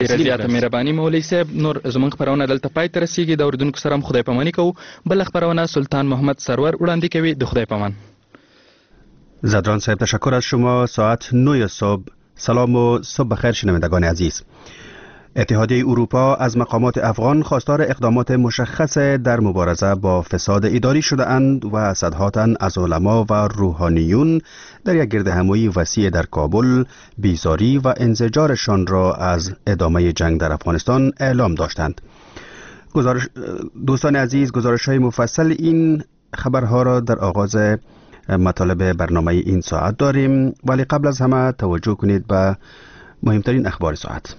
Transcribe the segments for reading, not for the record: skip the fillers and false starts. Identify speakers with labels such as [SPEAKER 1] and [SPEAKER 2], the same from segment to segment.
[SPEAKER 1] ډیره زیاته مهرباني مولوي صاحب. نور زموږ خپرونه دلته پای ته رسیږي. د اورېدونکو سره هم خدای پاماني کوو. بله خپرونه سلطان محمد سرور وړاندې کوي. د خدای پامان.
[SPEAKER 2] زدران صاحب تشکر از شما. ساعت 9 صبح. سلام و صبح بخیر شنوندگان عزیز. اتحادیه اروپا از مقامات افغان خواستار اقدامات مشخص در مبارزه با فساد اداری شده اند و صدهاً از علما و روحانیون در یک گردهمایی وسیع در کابل بیزاری و انزجارشان را از ادامه جنگ در افغانستان اعلام داشتند. دوستان عزیز، گزارش‌های مفصل این خبرها را در آغاز مطالب برنامه این ساعت داریم، ولی قبل از همه توجه کنید به مهمترین اخبار ساعت.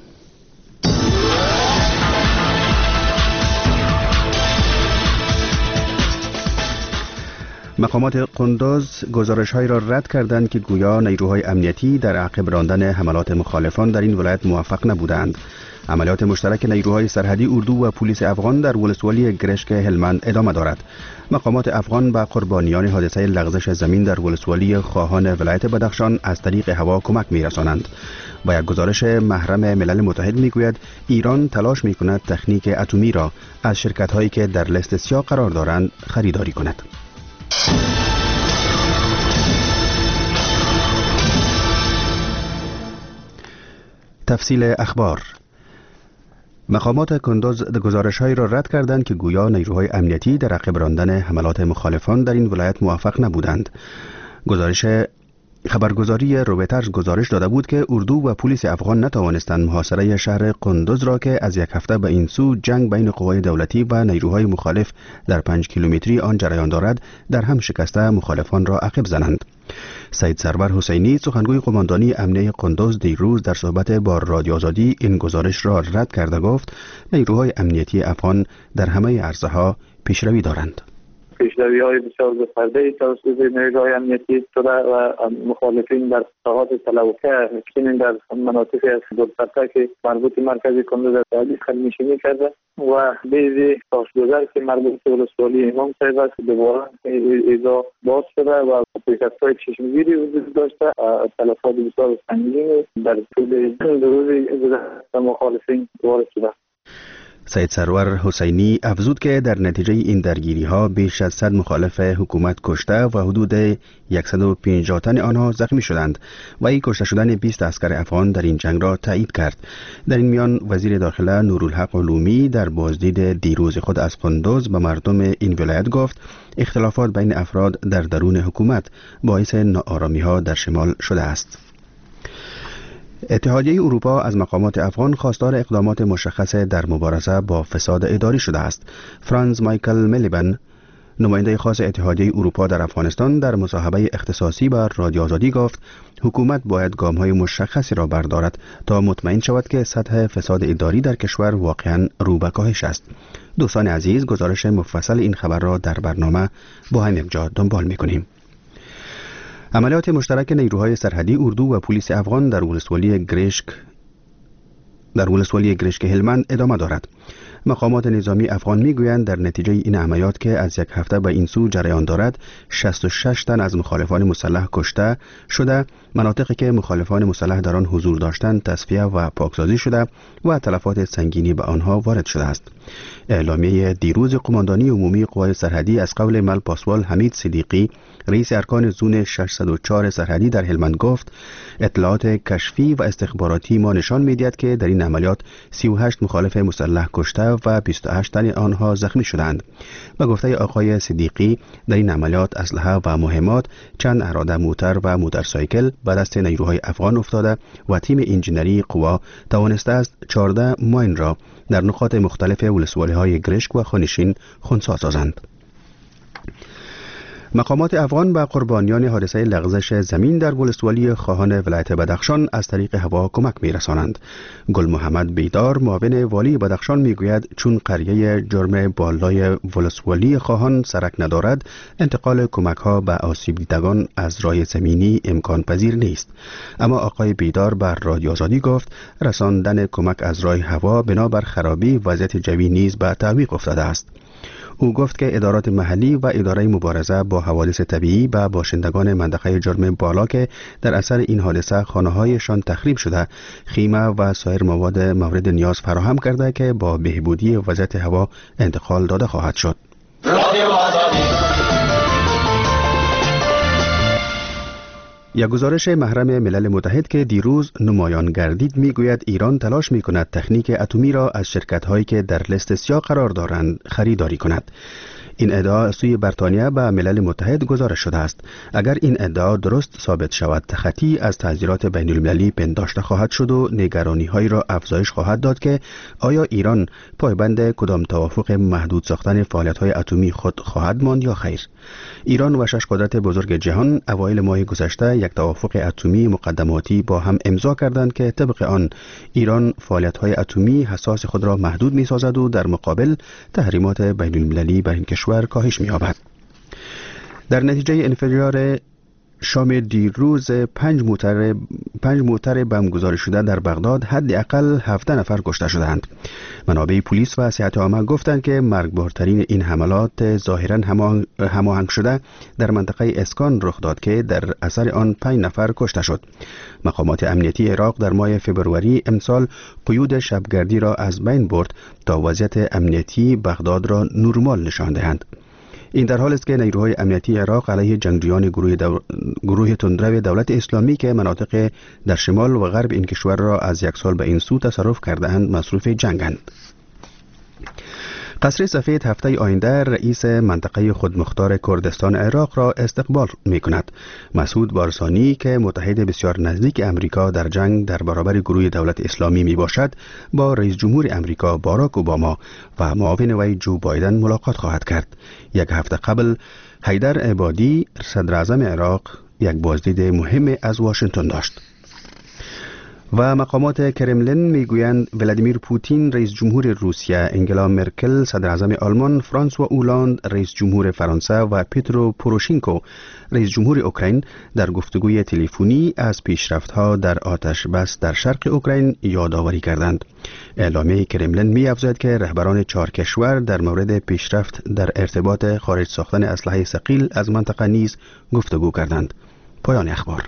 [SPEAKER 2] مقامات قندوز گزارش‌هایی را رد کردند که گویا نیروهای امنیتی در عقب راندن حملات مخالفان در این ولایت موفق نبودند. عملیات مشترک نیروهای سرحدی اردو و پلیس افغان در ولسوالی گرشک هلمند ادامه دارد. مقامات افغان به قربانیان حادثه لغزش زمین در ولسوالی خواهان ولایت بدخشان از طریق هوا کمک می‌رسانند. با یک گزارش محرم ملل متحد میگوید ایران تلاش می‌کند تکنیک اتمی را از شرکت‌هایی که در لیست سیاه قرار دارند خریداری کند. تفصیل اخبار. مقامات کندوز گزارش‌هایی را رد کردند که گویا نیروهای امنیتی در عقب راندن حملات مخالفان در این ولایت موفق نبودند. خبرگزاری رویترز گزارش داده بود که اردو و پلیس افغان نتوانستند محاصره شهر قندوز را که از یک هفته به این سو جنگ بین قوای دولتی و نیروهای مخالف در 5 کیلومتری آن جریان دارد در هم شکسته مخالفان را عقب زنند. سید سرور حسینی سخنگوی قماندانی امنیه قندوز دیروز در صحبت با رادیو آزادی این گزارش را رد کرده گفت نیروهای امنیتی افغان در همه عرصه‌ها پیشروی دارند.
[SPEAKER 3] پیشروی‌های بسیار گسترده توسط نیروهای امنیتی شده و مخالفین در ساحات تلوکه همچنین در مناطقی از دولت‌ها که مربوط مرکزی کندوز از خلمیشینی کرده و بیزی تاشگذر که مربوط ولسوالی امام صاحب است دوباره ایجا باز شده و پیکست‌های چشمگیری وجود داشته. تلفات بسیار سنگین در طول روز مخالفین وارد شده.
[SPEAKER 2] سید سرور حسینی افزود که در نتیجه این درگیری ها بیش از 100 مخالف حکومت کشته و حدود 150 تن آنها زخمی شدند و این کشته شدن 20 عسکر افغان در این جنگ را تایید کرد. در این میان وزیر داخله نورالحق علومی در بازدید دیروز خود از قندوز به مردم این ولایت گفت اختلافات بین افراد در درون حکومت باعث ناآرامی ها در شمال شده است. اتحادیه اروپا از مقامات افغان خواستار اقدامات مشخص در مبارزه با فساد اداری شده است. فرانز مایکل ملیبن، نماینده خاص اتحادیه اروپا در افغانستان، در مصاحبه اختصاصی با رادیو آزادی گفت حکومت باید گام‌های مشخصی را بردارد تا مطمئن شود که سطح فساد اداری در کشور واقعاً رو به کاهش است. دوستان عزیز، گزارش مفصل این خبر را در برنامه با همین جا دنبال می‌کنیم. عملیات مشترک نیروهای سرحدی اردو و پلیس افغان در ولسوالی گرشک هلمند ادامه دارد. مقامات نظامی افغان میگویند در نتیجه این عملیات که از یک هفته به این سو جریان دارد 66 تن از مخالفان مسلح کشته شده، مناطقی که مخالفان مسلح در آن حضور داشتند تصفیه و پاکسازی شده و تلفات سنگینی به آنها وارد شده است. اعلامیه دیروز قماندانی عمومی قوای سرحدی از قول مل پاسوال حمید صدیقی، رئیس ارکان زون 604 سرحدی در هلمند گفت اطلاعات کشفی و استخباراتی ما نشان می‌دهد که در این عملیات 38 مخالف مسلح کشته و 28 تن آنها زخمی شدند. به گفته آقای صدیقی در این عملیات اسلحه و مهمات، چند اراده موتر و موتورسایکل به دست نیروهای افغان افتاده و تیم انجینری قوا توانسته است 14 ماین را در نقاط مختلف ولسوالی‌های گرشک و خانشین خنثی سازند. مقامات افغان به قربانیان حادثه لغزش زمین در ولسوالی خواهان ولایت بدخشان از طریق هوا کمک می‌رسانند. گل محمد بیدار، معاون والی بدخشان میگوید چون قریه جرم بالای ولسوالی خواهان سرک ندارد، انتقال کمک‌ها به آسیب دیدگان از راه زمینی امکان پذیر نیست. اما آقای بیدار بر رادیو آزادی گفت رساندن کمک از راه هوا بنابر خرابی وضعیت جوی نیز به تعویق افتاده است. او گفت که ادارات محلی و اداره مبارزه با حوادث طبیعی و باشندگان منطقه جرم بالا که در اثر این حادثه خانه‌هایشان تخریب شده، خیمه و سایر مواد مورد نیاز فراهم کرده که با بهبودی وضعیت هوا انتقال داده خواهد شد. یک گزارش محرم ملل متحد که دیروز نمایان گردید میگوید ایران تلاش میکند تکنیک اتمی را از شرکت‌هایی که در لیست سیاه قرار دارند خریداری کند. این ادعا از سوی بریتانیا به ملل متحد گزارش شده است. اگر این ادعا درست ثابت شود، تخطی از تعزیرات بین المللی پنداشته خواهد شد و نگرانی‌هایی را افزایش خواهد داد که آیا ایران پایبند کدام توافق محدود ساختن فعالیت‌های اتمی خود خواهد ماند یا خیر. ایران و 6 قدرت بزرگ جهان اوایل ماه گذشته یک توافق اتمی مقدماتی با هم امضا کردند که طبق آن ایران فعالیت‌های اتمی حساس خود را محدود می‌سازد و در مقابل تحریمات بین المللی بر این کشور کاهش می‌یابد. در نتیجه انفجار شام دیروز 5 موتر بم گذاری شده در بغداد حداقل 17 نفر کشته شدند. منابع پلیس و صحت عامه گفتند که مرگبارترین این حملات ظاهراً هماهنگ شده در منطقه اسکان رخ داد که در اثر آن 5 نفر کشته شد. مقامات امنیتی عراق در ماه فوریه امسال قیود شبگردی را از بین برد تا وضعیت امنیتی بغداد را نرمال نشان دهند. این در حال است که نیروهای امنیتی عراق علیه جنگجویان گروه تندرو دولت اسلامی که مناطق در شمال و غرب این کشور را از یک سال به این سو تصرف کرده‌اند مصروف جنگند. قصر سفید هفته آینده رئیس منطقه خودمختار کردستان عراق را استقبال می کند. مسعود بارزانی که متحد بسیار نزدیک امریکا در جنگ در برابر گروه دولت اسلامی می باشد، با رئیس جمهور امریکا باراک اوباما و معاون وی جو بایدن ملاقات خواهد کرد. یک هفته قبل حیدر عبادی صدر اعظم عراق یک بازدید مهم از واشنگتن داشت. و مقامات کرملین میگویند ولادیمیر پوتین رئیس جمهور روسیه، انگلا مرکل صدر اعظم آلمان، فرانسوا اولاند رئیس جمهور فرانسه و پیترو پوروشینکو رئیس جمهور اوکراین در گفتگوی تلفنی از پیشرفت‌ها در آتش بس در شرق اوکراین یادآوری کردند. اعلامیه کرملین می‌افزاید که رهبران 4 کشور در مورد پیشرفت در ارتباط خارج ساختن اسلحه ثقیل از منطقه نیز گفتگو کردند. پایان اخبار.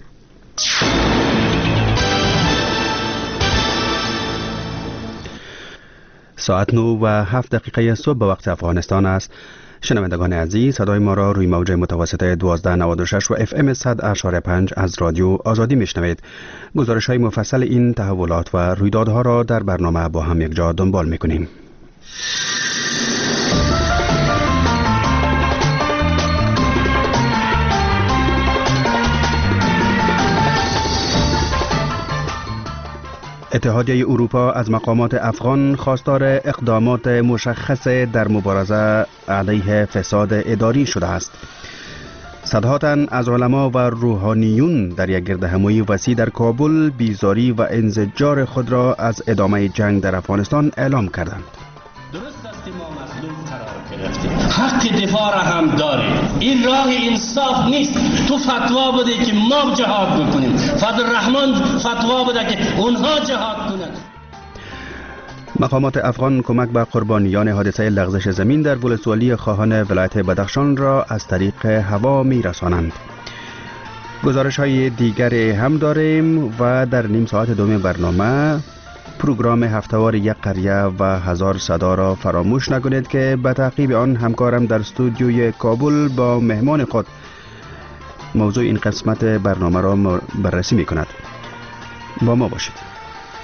[SPEAKER 2] ساعت 9:07 صبح به وقت افغانستان است. شنوندگان عزیز، صدای ما را روی موج متوسط 1296 و FM 100.5 از رادیو آزادی میشنوید. گزارش های مفصل این تحولات و رویدادها را در برنامه با هم یک جا دنبال میکنیم. اتحادیه اروپا از مقامات افغان خواستار اقدامات مشخص در مبارزه علیه فساد اداری شده است. صدها تن از علما و روحانیون در یک گردهمایی وسیع در کابل بیزاری و انزجار خود را از ادامه جنگ در افغانستان اعلام کردند.
[SPEAKER 4] درست است ما مظلوم قرار گرفتیم، حق دفاع را هم داریم. این راه انصاف نیست. تو فتوا بده که ما جهاد بکنیم، فضل الرحمن فتوا بده که اونها جهاد کنند.
[SPEAKER 2] مقامات افغان کمک به قربانیان حادثه لغزش زمین در ولسوالی خواهان ولایت بدخشان را از طریق هوا می رسانند. گزارش های دیگری هم داریم و در نیم ساعت دوم برنامه پروگرام هفتهوار یک قریه و هزار صدا را فراموش نکنید که به تعقیب آن همکارم در استودیوی کابل با مهمان خود موضوع این قسمت برنامه را بررسی می کند. با ما باشید.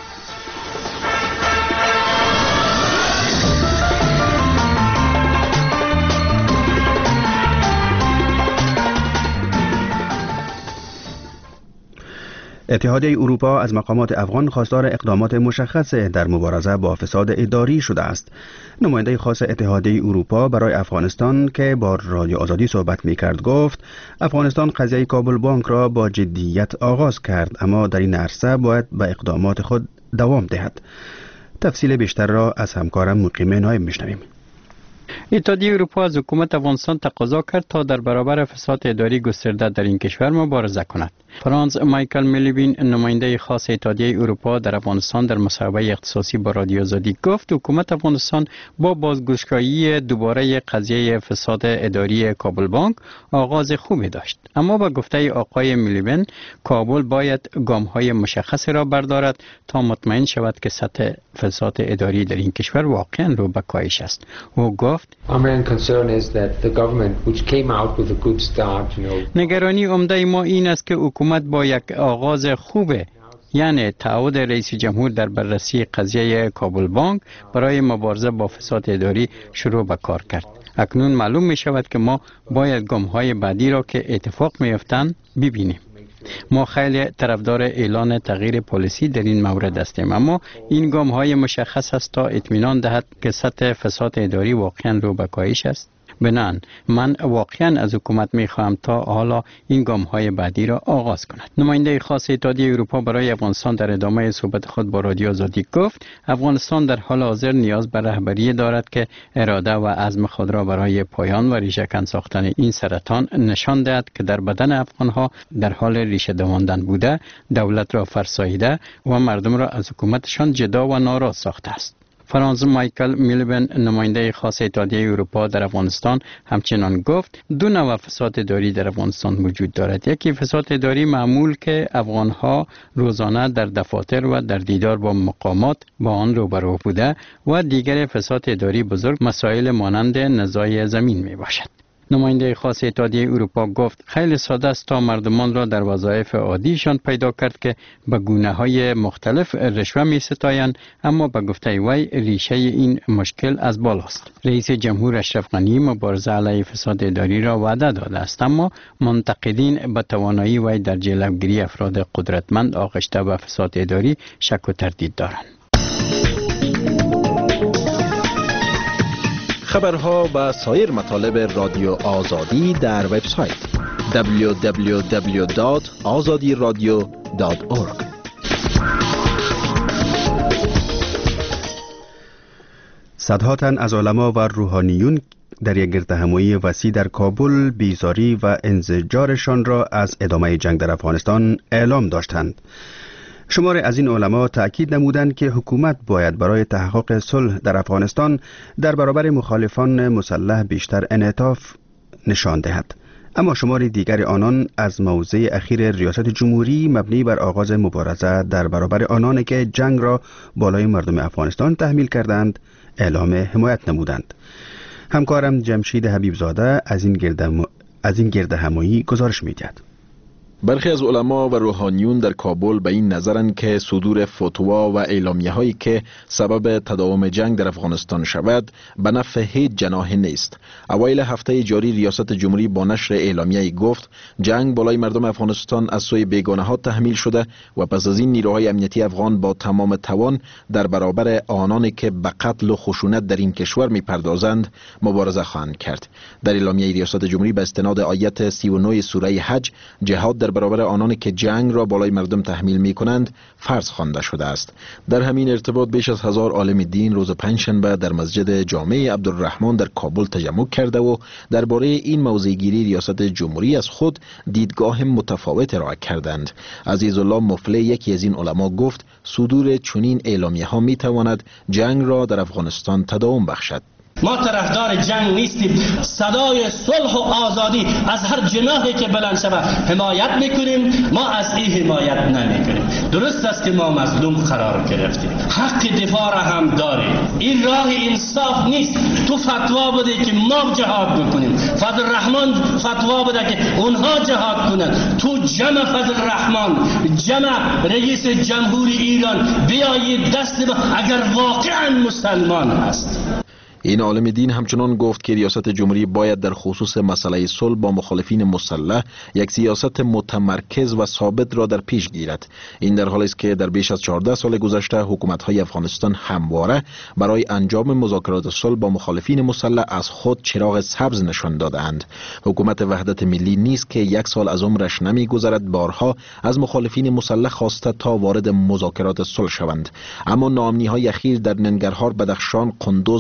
[SPEAKER 2] اتحادیه اروپا از مقامات افغان خواستار اقدامات مشخص در مبارزه با فساد اداری شده است. نماینده خاص اتحادیه اروپا برای افغانستان که با رادیو آزادی صحبت می‌کرد گفت افغانستان قضیه کابل بانک را با جدیت آغاز کرد، اما در این عرصه باید به اقدامات خود دوام دهد. تفصیل بیشتر را از همکارم مقیم نایب میشنویم.
[SPEAKER 5] اتحادیه اروپا از حکومت افغانستان تقاضا کرد تا در برابر فساد اداری گسترده در این کشور مبارزه کند. فرانس مایکل میلیبین نماینده خاص اتحادیه اروپا در افغانستان در مصاحبه اختصاصی با رادیو آزادی گفت حکومت افغانستان با بازگشایی دوباره قضیه فساد اداری کابل بانک آغاز خوبی داشت، اما با گفته آقای میلیبین کابل باید گام‌های مشخصی را بردارد تا مطمئن شود که سطح فساد اداری در این کشور واقعا رو به کاهش است. او گفت نگرانی عمده ما این است که حکومت با یک آغاز خوبه، یعنی تعهد رئیس جمهور در بررسی قضیه کابل بانک برای مبارزه با فساد اداری شروع به کار کرد. اکنون معلوم می شود که ما باید گام‌های بعدی را که اتفاق می افتند ببینیم. ما خیلی طرفدار اعلان تغییر پالیسی در این مورد هستیم، اما این گام‌های مشخص است تا اطمینان دهد که سطح فساد اداری واقعا رو به کاهش است. بنان من واقعا از حکومت میخواهم تا حالا این گام‌های بعدی را آغاز کند. نماینده خاص اتحادیه اروپا برای افغانستان در ادامه صحبت خود با رادیو آزادی گفت افغانستان در حال حاضر نیاز به رهبری دارد که اراده و عزم خود را برای پایان و ریشه‌کن ساختن این سرطان نشان دهد که در بدن افغان‌ها در حال ریشه دواندن بوده، دولت را فرساییده و مردم را از حکومتشان جدا و ناراض ساخته است. فرانس مایکل میلیبین نماینده خاص اتحادیه اروپا در افغانستان همچنان گفت دو نوع فساد اداری در افغانستان وجود دارد. یکی فساد اداری معمول که افغانها روزانه در دفاتر و در دیدار با مقامات با آن روبرو بوده و دیگر فساد اداری بزرگ مسائل مانند نزاع زمین می باشد. نماینده خاص اتحادیه اروپا گفت خیلی ساده است تا مردمان را در وظایف عادیشان پیدا کرد که به گونه‌های مختلف رشوه می‌ستایند، اما به گفته وی ریشه این مشکل از بالاست. رئیس جمهور اشرف غنی مبارزه علیه فساد اداری را وعده داده است، اما منتقدین به توانایی وی در جلوگیری افراد قدرتمند آغشته به فساد اداری شک و تردید دارند.
[SPEAKER 6] خبرها و سایر مطالب رادیو آزادی در وبسایت www.azadiradio.org.
[SPEAKER 2] صدها تن از علما و روحانیون در یک گردهمایی وسیع در کابل بیزاری و انزجارشان را از ادامه جنگ در افغانستان اعلام داشتند. شماری از این علما تأکید نمودند که حکومت باید برای تحقق صلح در افغانستان در برابر مخالفان مسلح بیشتر انعطاف نشان دهد. اما شماری دیگر آنان از موضع اخیر ریاست جمهوری مبنی بر آغاز مبارزه در برابر آنانی که جنگ را بالای مردم افغانستان تحمیل کردند اعلام حمایت نمودند. همکارم جمشید حبیبزاده از این گردهمایی گزارش می‌دهد.
[SPEAKER 6] برخی از علما و روحانیون در کابل به این نظرند که صدور فتوا و اعلامیه هایی که سبب تداوم جنگ در افغانستان شود به نفع هیچ جناح نیست. اوایل هفته جاری ریاست جمهوری با نشر اعلامیه گفت جنگ بالای مردم افغانستان از سوی بیگانه ها تحمیل شده و پس از این نیروهای امنیتی افغان با تمام توان در برابر آنانی که به قتل و خشونت در این کشور میپردازند مبارزه خواهند کرد. در اعلامیه ریاست جمهوری به استناد آیت 39 سوره حج جهاد در برابر آنانی که جنگ را بالای مردم تحمیل می کنند فرض خوانده شده است. در همین ارتباط بیش از 1000 عالم دین روز پنجشنبه در مسجد جامع عبدالرحمن در کابل تجمع کرده و درباره این موضع گیری ریاست جمهوری از خود دیدگاه متفاوت ارائه کردند. عزیزالله مفلح یکی از این علما گفت صدور چنین اعلامیه ها می تواند جنگ را در افغانستان تداوم بخشد.
[SPEAKER 4] ما طرفدار جنگ نیستیم، صدای صلح و آزادی از هر جناحی که بلند شود حمایت میکنیم، ما از این حمایت نمیکنیم. درست است که ما مظلوم قرار گرفتیم، حق دفاع را هم داریم، این راه انصاف نیست. تو فتوا بده که ما جهاد بکنیم، فضل الرحمن فتوا بده که اونها جهاد کنند، تو جمع فضل الرحمن جمع رئیس جمهوری ایران بیایید دست اگر واقعا مسلمان هست.
[SPEAKER 6] این عالم دین همچنان گفت که ریاست جمهوری باید در خصوص مسئله صلح با مخالفین مسلح یک سیاست متمرکز و ثابت را در پیش گیرد. این در حالی است که در بیش از 14 سال گذشته حکومت‌های افغانستان همواره برای انجام مذاکرات صلح با مخالفین مسلح از خود چراغ سبز نشان داده‌اند. حکومت وحدت ملی نیست که یک سال از عمرش نمی‌گذرد بارها از مخالفین مسلح خواسته تا وارد مذاکرات صلح شوند، اما ناامنی‌های اخیر در ننگرهار، بدخشان، قندوز و برخی از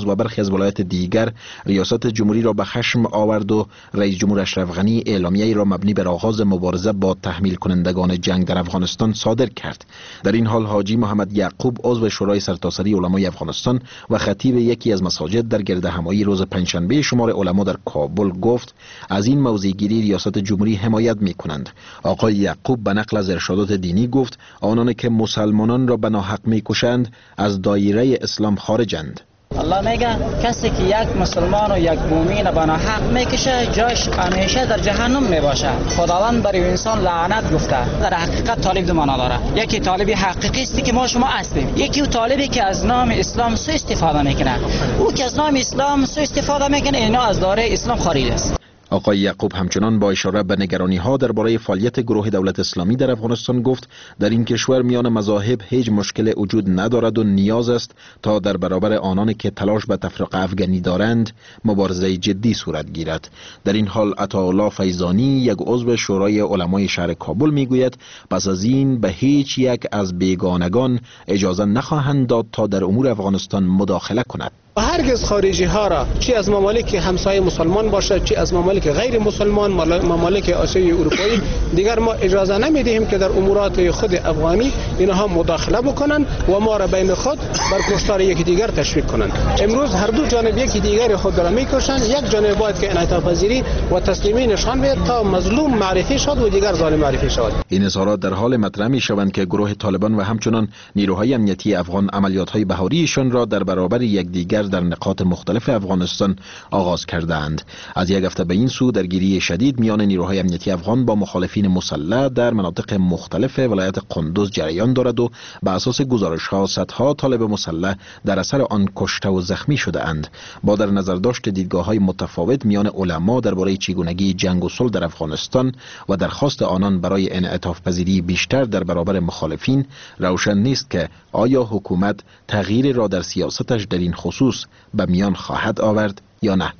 [SPEAKER 6] از ولایت دیگر ریاست جمهوری را به خشم آورد و رئیس جمهور اشرف غنی اعلامیه‌ای را مبنی بر آغاز مبارزه با تحمیل کنندگان جنگ در افغانستان صادر کرد. در این حال حاجی محمد یعقوب عضو شورای سرتاسری علمای افغانستان و خطیب یکی از مساجد در گردهمایی روز پنجشنبه شمار علما در کابل گفت از این موضع‌گیری ریاست جمهوری حمایت می‌کنند. آقای یعقوب به نقل از ارشادات دینی گفت آنان که مسلمانان را به ناحق می‌کشند از دایره اسلام خارجند.
[SPEAKER 7] الله میگه کسی که یک مسلمان و یک مؤمن به ناحق میکشه جاش همیشه در جهنم میباشه. خداوند برای انسان لعنت گفته. در حقیقت طالب دو معنا داره. یکی طالبی حقیقی است که ما شما هستیم، یکی طالبی که از نام اسلام سوء استفاده میکنه. او که از نام اسلام سوء استفاده میکنه اینا از دایره اسلام خارج است.
[SPEAKER 6] آقای یعقوب همچنان با اشاره به نگرانی‌ها درباره فعالیت گروه دولت اسلامی در افغانستان گفت در این کشور میان مذاهب هیچ مشکل وجود ندارد و نیاز است تا در برابر آنان که تلاش به تفرقه افغانی دارند مبارزه جدی صورت گیرد. در این حال عطاالله فیضانی یک عضو شورای علمای شهر کابل میگوید پس از این به هیچ یک از بیگانگان اجازه نخواهند داد تا در امور افغانستان مداخله کند.
[SPEAKER 8] هرگز خارجی ها را چی از ممالک همسایه مسلمان باشه چی از ممالک غیر مسلمان ممالک آسیای اروپایی دیگر ما اجازه نمیدهیم که در امورات خود افغانی اینها مداخله بکنن و ما را بین خود بر کشتار یکی دیگر تشویق کنند. امروز هر دو جانب یکی دیگر خود را میکشند. یک جانب باید که انعطاف پذیری و تسلیمی نشان بده تا مظلوم معرفی شود و دیگر ظالم معرفی شود.
[SPEAKER 6] این اظهارات در حال مطرح میشوند که گروه طالبان و همچنان نیروهای امنیتی افغان عملیات‌های بهاریشان را در برابر یکدیگر در نقاط مختلف افغانستان آغاز کردند. از یک هفته به این سو درگیری شدید میان نیروهای امنیتی افغان با مخالفین مسلح در مناطق مختلف ولایت قندوز جریان دارد و به اساس گزارش‌ها صدها طالب مسلح در اثر آن کشته و زخمی شده اند. با در نظر داشت دیدگاه‌های متفاوت میان علما درباره چگونگی جنگ و صلح در افغانستان و درخواست آنان برای انعطاف پذیری بیشتر در برابر مخالفین، روشن نیست که آیا حکومت تغییر را در سیاستش در این خصوص به میان خواهد آورد یا نه.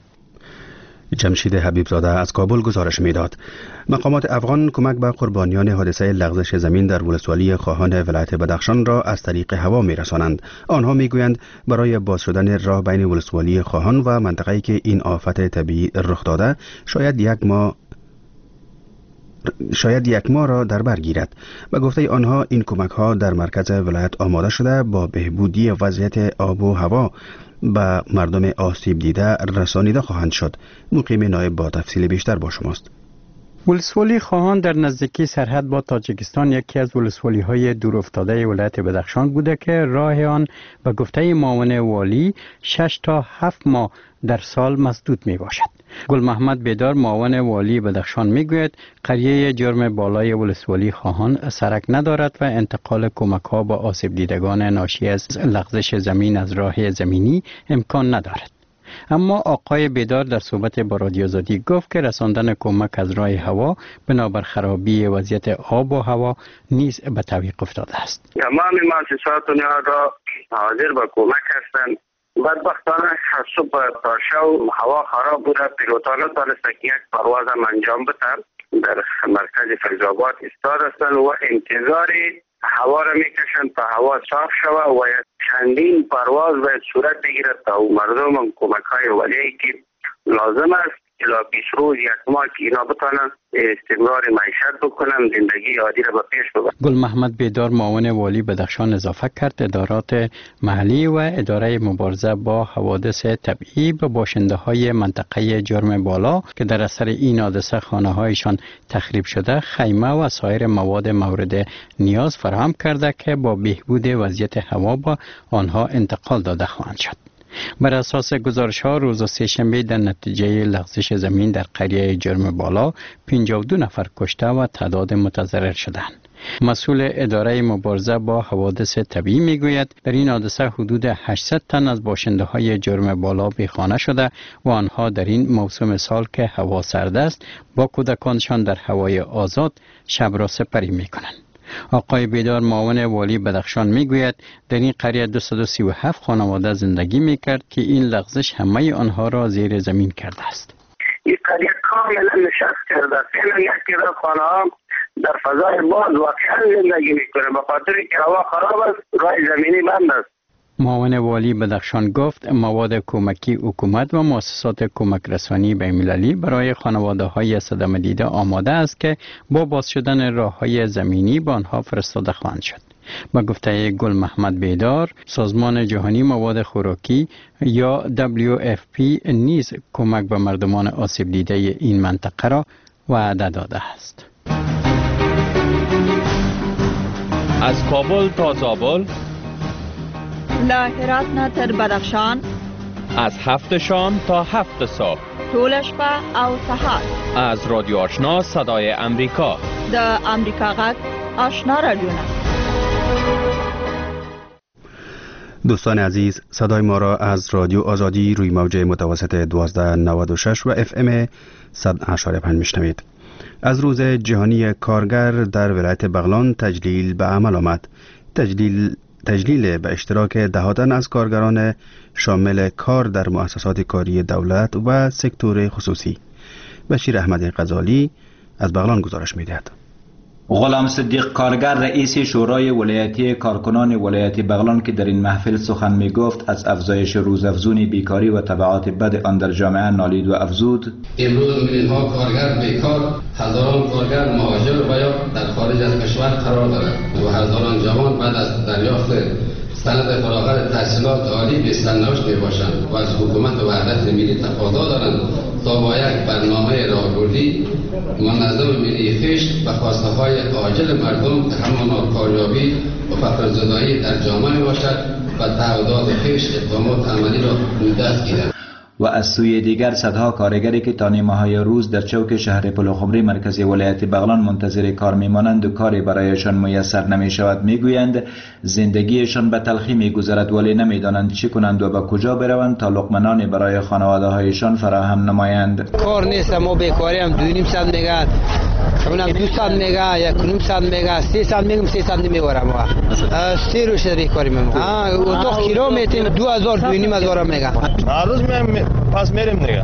[SPEAKER 2] جمشید حبیبزاده از کابل گزارش میداد. مقامات افغان کمک به قربانیان حادثه لغزش زمین در ولسوالی خواهان ولایت بدخشان را از طریق هوا میرسانند. آنها میگویند برای باز شدن راه بین ولسوالی خواهان و منطقه‌ای که این آفت طبیعی رخ داده شاید یک ماه را در بر گیرد. به گفته آنها این کمک ها در مرکز ولایت آماده شده با بهبودی وضعیت آب و هوا به مردم آسیب دیده رسانیده خواهند شد. مقیم نایب با تفصیل بیشتر با شماست.
[SPEAKER 5] ولسوالی خواهان در نزدیکی سرحد با تاجیکستان یکی از ولسوالی های دور افتاده ولایت بدخشان بوده که راه آن به گفته معاون والی 6 تا 7 ماه در سال مسدود می باشد. گل محمد بیدار معاون والی بدخشان می گوید قریه جرم بالای ولسوالی خواهان سرک ندارد و انتقال کمک ها با آسیب دیدگان ناشی از لغزش زمین از راه زمینی امکان ندارد. اما آقای بیدار در صحبت با رادیو آزادی گفت که رساندن کمک از راه هوا بنابر خرابی وضعیت آب و هوا نیز به تعویق افتاده است.
[SPEAKER 9] تمام مؤسسات را حاضر به کمک هستند. بدبختانه صبح تا شب هوا خراب بوده. پیلوتان تانستن که یک پرواز هم انجام بدن. در مرکز فیض‌آباد ایستاده هستند و انتظار هوا را میکشند تا هوا صاف شود و چندین پرواز باید صورت بگیرد تا مردم هم کمک های ولیعی که لازم است الا 20 روز یک ماه که اینا بتانن استمرار معیشت بکنن زندگی عادی را به پیش ببرن.
[SPEAKER 5] گل محمد بیدار معاون والی بدخشان اضافه کرد ادارات محلی و اداره مبارزه با حوادث طبیعی به باشنده های منطقه جرم بالا که در اثر این حادثه خانه هایشان تخریب شده خیمه و سایر مواد مورد نیاز فراهم کرده که با بهبود وضعیت هوا با آنها انتقال داده خواهند شد. بر اساس گزارش‌ها روز سه‌شنبه در نتیجه لغزش زمین در قریه جرم بالا 52 نفر کشته و تعداد متضرر شدند. مسئول اداره مبارزه با حوادث طبیعی میگوید در این حادثه حدود 800 تن از باشنده‌های جرم بالا بیخانه شده و آنها در این موسم سال که هوا سرد است با کودکانشان در هوای آزاد شب را سپری می‌کنند. آقای بیدار معاون والی بدخشان میگوید در این قریه 237 خانواده زندگی میکرد که این لغزش همه آنها را زیر زمین کرده است.
[SPEAKER 9] این قریه کاملا نشست کرده. فعلا یک تعداد خانه‌ها در فضای باز واقعا زندگی میکنه به خاطر که هوا خراب است، راه زمینی بند است.
[SPEAKER 5] معاون والی بدخشان گفت مواد کمکی حکومت و مؤسسات کمک رسانی بین‌المللی برای خانواده‌های صدمه دیده آماده است که با باز شدن راه‌های زمینی به آنها فرستاده خواهند شد. با گفته گل محمد بیدار، سازمان جهانی مواد خوراکی یا WFP نیز کمک به مردمان آسیب دیده این منطقه را وعده داده است.
[SPEAKER 10] از کابل تا زابل،
[SPEAKER 11] له هرات نه تر بدخشان،
[SPEAKER 10] از 7 شام تا 7 صبح،
[SPEAKER 11] ټول شپه او سهار،
[SPEAKER 10] از رادیو آشنا صدای امریکا،
[SPEAKER 11] د امریکا غږ آشنا رادیو.
[SPEAKER 2] دوستان عزیز، صدای ما را از رادیو آزادی روی موج متوسط 1296 و FM 100.5 میشنوید. از روز جهانی کارگر در ولایت بغلان تجلیل به عمل آمد. تجلیل به اشتراک دهاتن از کارگران شامل کار در مؤسسات کاری دولت و سکتور خصوصی. بشیر احمد غزالی از بغلان گزارش می‌دهد.
[SPEAKER 12] غلام صدیق کارگر رئیس شورای ولایتی کارکنان ولایت بغلان که در این محفل سخن می گفت از افزایش روزافزون بیکاری و تبعات بد آن در جامعه نالید و افزود.
[SPEAKER 13] امروز میلیون ها کارگر بیکار، هزاران کارگر مهاجر و یا در خارج از کشور قرار دارند و هزاران جوان بعد از دریافت سند فراغت تحصیلات عالی به سرنوشت می باشند و از حکومت و وحدت ملی تقاضا دارند تا با یک برنامه راهبردی منظم ملی خشت و خواسته های عاجل مردم که همانا کاریابی و فقرزدایی در جامعه باشد و تعهدات خشت اقدامات عملی را دست گیرد.
[SPEAKER 12] و از سوی دیگر صدها کارگری که تا نیمه‌های روز در چوک شهر پلوخمری مرکزی ولایت بغلان منتظر کار میمانند و کاری برایشان میسر نمی شود میگویند زندگیشان به تلخی میگذرد ولی نمیدانند چه کنند و به کجا بروند تا لقمه برای خانواده هایشان فراهم نمایند.
[SPEAKER 14] کار نیست، ما بیکاری هم 2.5 میگه، اونم 200 میگه، 1.5 میگه، 300 میگم، 300 نمیورم. 3 روز بیکاری میمونم. اتاق کرا میتیم 2000 2.5 میگه.
[SPEAKER 15] هر روز پس میریم دیگه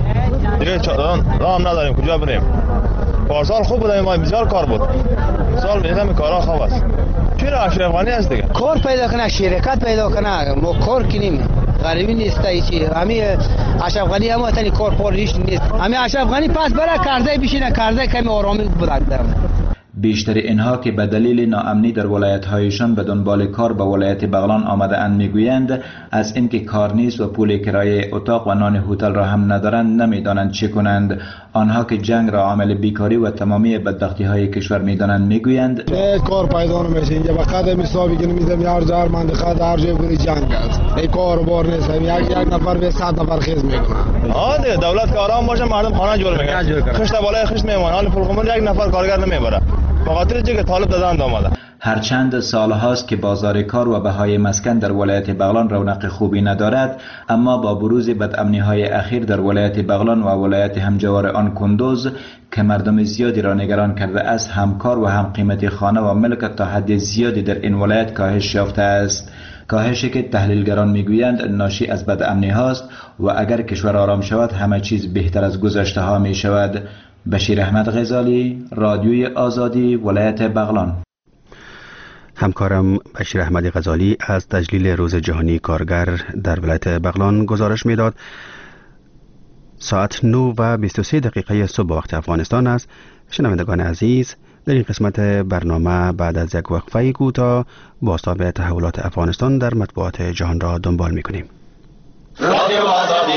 [SPEAKER 15] راه نداریم کجا بریم. پارسال خوب بودیم، ما بسیار کار بود. سال میگم کارا خوب است. چرا اشرف غنی است دیگه
[SPEAKER 14] کار پیدا کنه، شرکت پیدا کنه، ما کار کنیم. غریبی نیست هیچی. همین اشرف غنی هم تنی کار پاریش نیست. همین اشرف غنی پس برای کرده بشینه، کرده کمی آرامی بوده.
[SPEAKER 12] بیشتر اینها که به دلیل ناامنی در ولایت‌هایشان به دنبال کار به ولایت بغلان آمده اند میگویند از اینکه کار نیست و پول کرایه اتاق و نان هتل را هم ندارند نمیدانند چه کنند. آنها که جنگ را عامل بیکاری و تمامی بدبختی‌های کشور میدانند میگویند
[SPEAKER 16] کار پیدا نمیشه. اینجا به قدم حسابی که میذارم هر جای منطقه در جای بری جنگ است. این کار بار نیست. یک نفر به 100 نفر خیز میکنه.
[SPEAKER 15] دیگه دولت که آرام باشه مردم خانه جور میکنه. خشت بالای خشت میمونه. حال پلخمر یک نفر کارگر نمیبره. بخاطر چه که طالب دادن آمده.
[SPEAKER 12] هرچند سال هاست که بازار کار و بهای مسکن در ولایت بغلان رونق خوبی ندارد، اما با بروز بدامنی های اخیر در ولایت بغلان و ولایت همجوار آن کندوز که مردم زیادی را نگران کرده است، هم کار و هم قیمت خانه و ملک تا حد زیادی در این ولایت کاهش یافته است. کاهشی که تحلیلگران میگویند ناشی از بدامنی هاست و اگر کشور آرام شود همه چیز بهتر از گذشته ها می شود. بشیر احمد غزالی، رادیوی آزادی، ولایت بغلان.
[SPEAKER 2] همکارم بشیر احمد غزالی از تجلیل روز جهانی کارگر در ولایت بغلان گزارش میداد. ساعت 9:23 صبح وقت افغانستان است. شنوندگان عزیز، در این قسمت برنامه بعد از یک وقفه کوتاه بازتاب تحولات افغانستان در مطبوعات جهان را دنبال میکنیم. رادیو آزادی.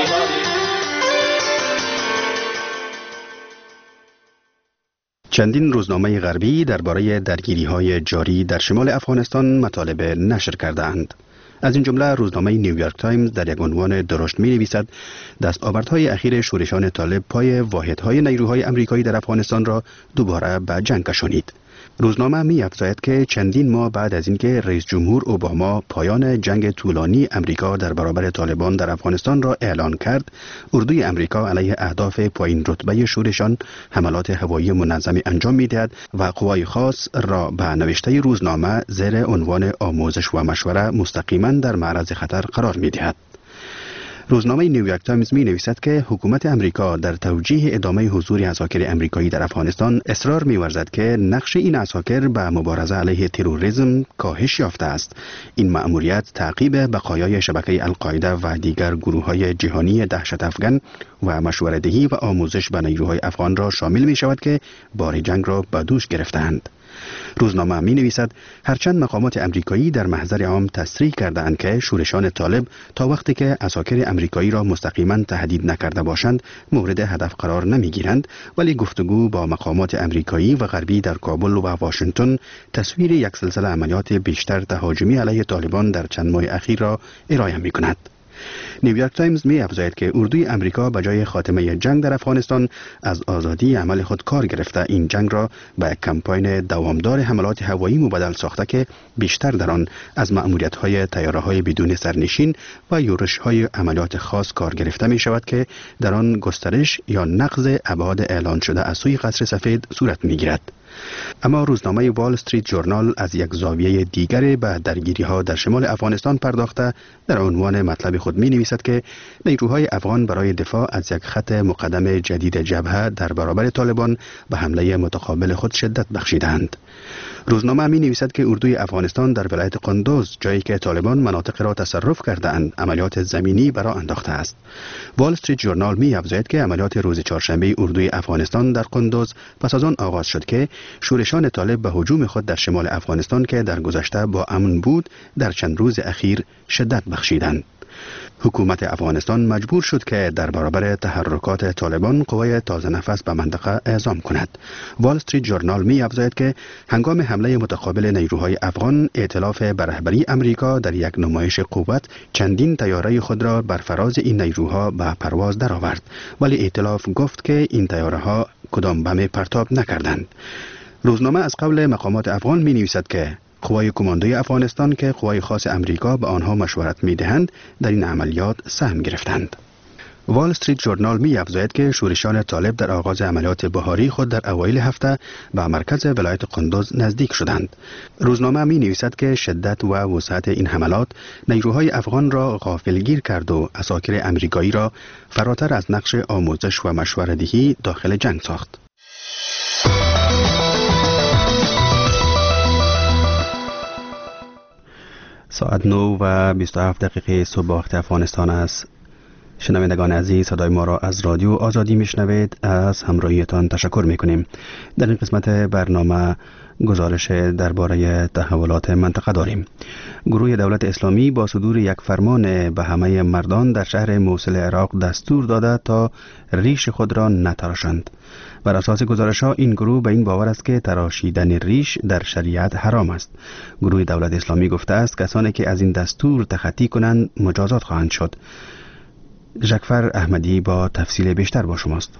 [SPEAKER 2] چندین روزنامه غربی درباره درگیری‌های جاری در شمال افغانستان مطالب نشر کرده‌اند. از این جمله روزنامه نیویورک تایمز در یک عنوان درشت می‌نویسد دستاوردهای اخیر شورشان طالب پای واحدهای نیروهای آمریکایی در افغانستان را دوباره به جنگ کشانید. روزنامه می‌افزاید که چندین ماه بعد از اینکه رئیس جمهور اوباما پایان جنگ طولانی امریکا در برابر طالبان در افغانستان را اعلان کرد، اردوی امریکا علیه اهداف پایین رتبه شورشان حملات هوایی منظمی انجام می‌دهد و قوای خاص را به نوشته روزنامه زیر عنوان آموزش و مشوره مستقیما در معرض خطر قرار می‌دهد. روزنامه نیویورک تایمز می نویسد که حکومت امریکا در توجیه ادامه حضور عساکر امریکایی در افغانستان اصرار می ورزد که نقش این عساکر به مبارزه علیه تروریسم کاهش یافته است. این مأموریت تعقیب بقایای شبکه القاعده و دیگر گروه‌های جهانی دهشت افغان و مشوره‌دهی و آموزش به نیروهای افغان را شامل می شود که بار جنگ را به دوش گرفتند. روزنامه می نویسد هرچند مقامات امریکایی در محضر عام تصریح کردند که شورشان طالب تا وقتی که عساکر امریکایی را مستقیما تهدید نکرده باشند مورد هدف قرار نمی گیرند، ولی گفتگو با مقامات امریکایی و غربی در کابل و واشنگتن تصویر یک سلسله عملیات بیشتر تهاجمی علیه طالبان در چند ماه اخیر را ارائه می کند. نیویورک تایمز می افزاید که اردوی امریکا به جای خاتمه جنگ در افغانستان از آزادی عمل خود کار گرفته این جنگ را به کمپاین دوامدار حملات هوایی مبدل ساخته که بیشتر در آن از مأموریت‌های طیاره‌های بدون سرنشین و یورش‌های عملیات خاص کار گرفته می شود که در آن گسترش یا نقض ابعاد اعلان شده از سوی قصر سفید صورت می گیرد. اما روزنامه وال استریت جورنال از یک زاویه دیگر به درگیری‌ها در شمال افغانستان پرداخته در عنوان مطلب خود می نویسد که نیروهای افغان برای دفاع از یک خط مقدم جدید جبهه در برابر طالبان به حمله متقابل خود شدت بخشیدند. روزنامه می نویسد که اردوی افغانستان در ولایت قندوز، جایی که طالبان مناطق را تصرف کرده‌اند، عملیات زمینی برای انداخته است. وال استریت جورنال می افزاید که عملیات روز چهارشنبه اردوی افغانستان در قندوز پس از آن آغاز شد که شورشان طالب به هجوم خود در شمال افغانستان که در گذشته با امن بود در چند روز اخیر شدت بخشیدند. حکومت افغانستان مجبور شد که در برابر تحرکات طالبان قوای تازه نفس به منطقه اعزام کند. وال استریت جورنال می افزاید که هنگام حمله متقابل نیروهای افغان، ائتلاف به رهبری امریکا در یک نمایش قوت چندین طیاره خود را بر فراز این نیروها به پرواز درآورد، ولی ائتلاف گفت که این طیاره‌ها کدام بم پرتاب نکردند. روزنامه از قول مقامات افغان می نویسد که قوای کماندوی افغانستان که قوای خاص امریکا به آنها مشورت می دهند در این عملیات سهم گرفتند. وال استریت جورنال می افزاید که شورشان طالب در آغاز عملیات بهاری خود در اوایل هفته به مرکز ولایت قندوز نزدیک شدند. روزنامه می نویسد که شدت و وسعت این حملات نیروهای افغان را غافلگیر کرد و عساکر امریکایی را فراتر از نقش آموزش و مشوره‌دهی داخل جنگ ساخت. ساعت 9:27 صبح وقت افغانستان است. شنوندگان عزیز، صدای ما را از رادیو آزادی میشنوید. از همراهیتان تشکر میکنیم. در این قسمت برنامه گزارش درباره تحولات منطقه داریم. گروه دولت اسلامی با صدور یک فرمان به همه مردان در شهر موصل عراق دستور داده تا ریش خود را نتراشند. بر اساس گزارش ها این گروه به این باور است که تراشیدن ریش در شریعت حرام است. گروه دولت اسلامی گفته است کسانی که از این دستور تخطی کنند مجازات خواهند شد. جعفر احمدی با تفصیل بیشتر با شماست.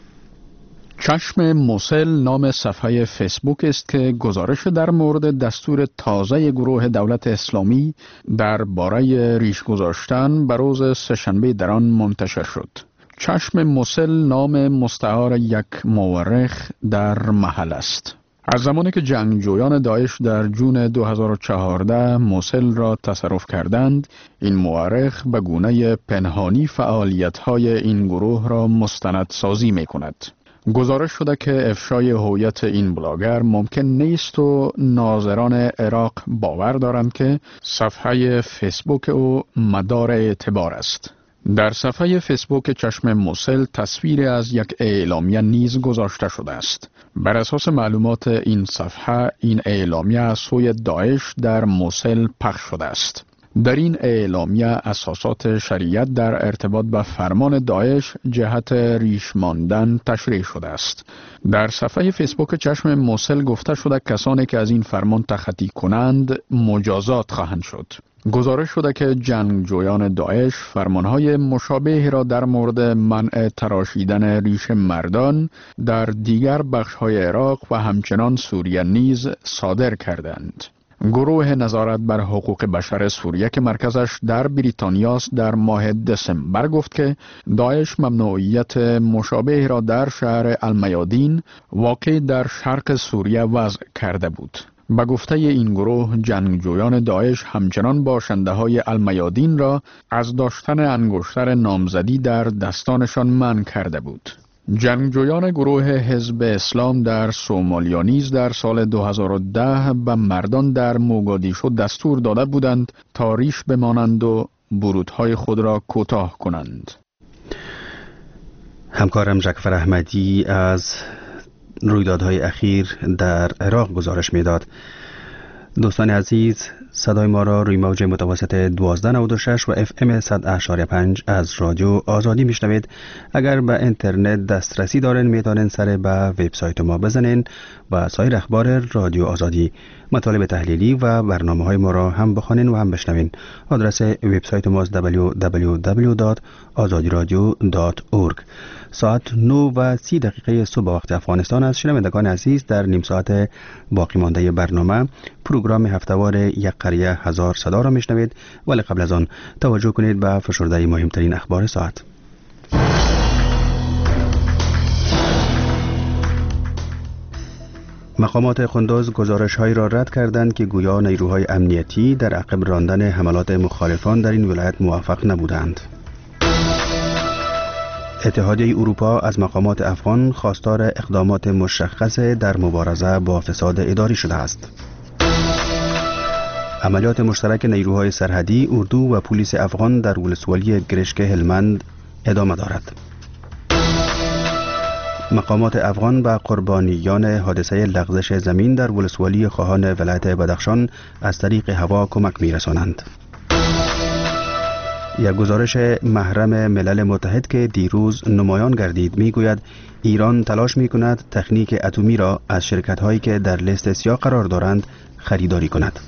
[SPEAKER 17] چشم موصل نام صفحه فیسبوک است که گزارش در مورد دستور تازه گروه دولت اسلامی در باره ریش گذاشتن بر روز سه‌شنبه در آن منتشر شد. چشم موصل نام مستعار یک مورخ در محل است. از زمانی که جنگجویان داعش در جون 2014 موصل را تصرف کردند، این مورخ به گونه پنهانی فعالیت‌های این گروه را مستندسازی می‌کند. گزارش شده که افشای هویت این بلاگر ممکن نیست و ناظران عراق باور دارند که صفحه فیسبوک او مدار اعتبار است. در صفحه فیسبوک چشم موصل تصویری از یک اعلامیه نیز گذاشته شده است. بر اساس معلومات این صفحه، این اعلامیه از سوی داعش در موصل پخش شده است. در این اعلامیه اساسات شریعت در ارتباط به فرمان داعش جهت ریش ماندن تشریح شده است. در صفحه فیسبوک چشم موصل گفته شده کسانی که از این فرمان تخطی کنند مجازات خواهند شد. گزارش شده که جنگجویان داعش فرمانهای مشابه را در مورد منع تراشیدن ریش مردان در دیگر بخش‌های عراق و همچنان سوریه نیز صادر کردند. گروه نظارت بر حقوق بشر سوریه که مرکزش در بریتانیا است در ماه دسامبر گفت که داعش ممنوعیت مشابه را در شهر المیادین واقع در شرق سوریه وضع کرده بود. به گفته این گروه جنگجویان داعش همچنان باشنده های المیادین را از داشتن انگشتر نامزدی در دستانشان منع کرده بود. جنگجویان گروه حزب اسلام در سومالیا نیز در سال 2010 به مردان در موگادیشو دستور داده بودند تا ریش بمانند و برودهای خود را کوتاه کنند.
[SPEAKER 2] همکارم جعفر احمدی از رویدادهای اخیر در عراق گزارش میداد. دوستان عزیز، صدای ما را روی موج متوسط 1296 و FM 100.5 از رادیو آزادی میشنوید. اگر به اینترنت دسترسی دارین میتونین سر به وبسایت ما بزنین و سایر اخبار رادیو آزادی، مطالب تحلیلی و برنامه‌های ما را هم بخوانین و هم بشنوین. آدرس وبسایت ما www.azadiradio.org. ساعت 9:30 صبح وقت افغانستان است. شنوندگان عزیز، در نیم ساعت باقی مانده برنامه پروگرام هفته‌وار یک قریه هزار صدا را میشنوید، ولی قبل از آن توجه کنید به فشرده مهمترین اخبار ساعت. مقامات قندوز گزارش‌هایی را رد کردند که گویا نیروهای امنیتی در عقب راندن حملات مخالفان در این ولایت موفق نبودند. اتحادیه اروپا از مقامات افغان خواستار اقدامات مشخص در مبارزه با فساد اداری شده است. عملیات مشترک نیروهای سرحدی، اردو و پلیس افغان در ولسوالی گرشک هلمند ادامه دارد. مقامات افغان به قربانیان حادثه لغزش زمین در ولسوالی خواهان ولایت بدخشان از طریق هوا کمک می‌رسانند. یک گزارش محرم ملل متحد که دیروز نمایان گردید میگوید ایران تلاش میکند تکنیک اتمی را از شرکت‌هایی که در لیست سیاه قرار دارند خریداری کند.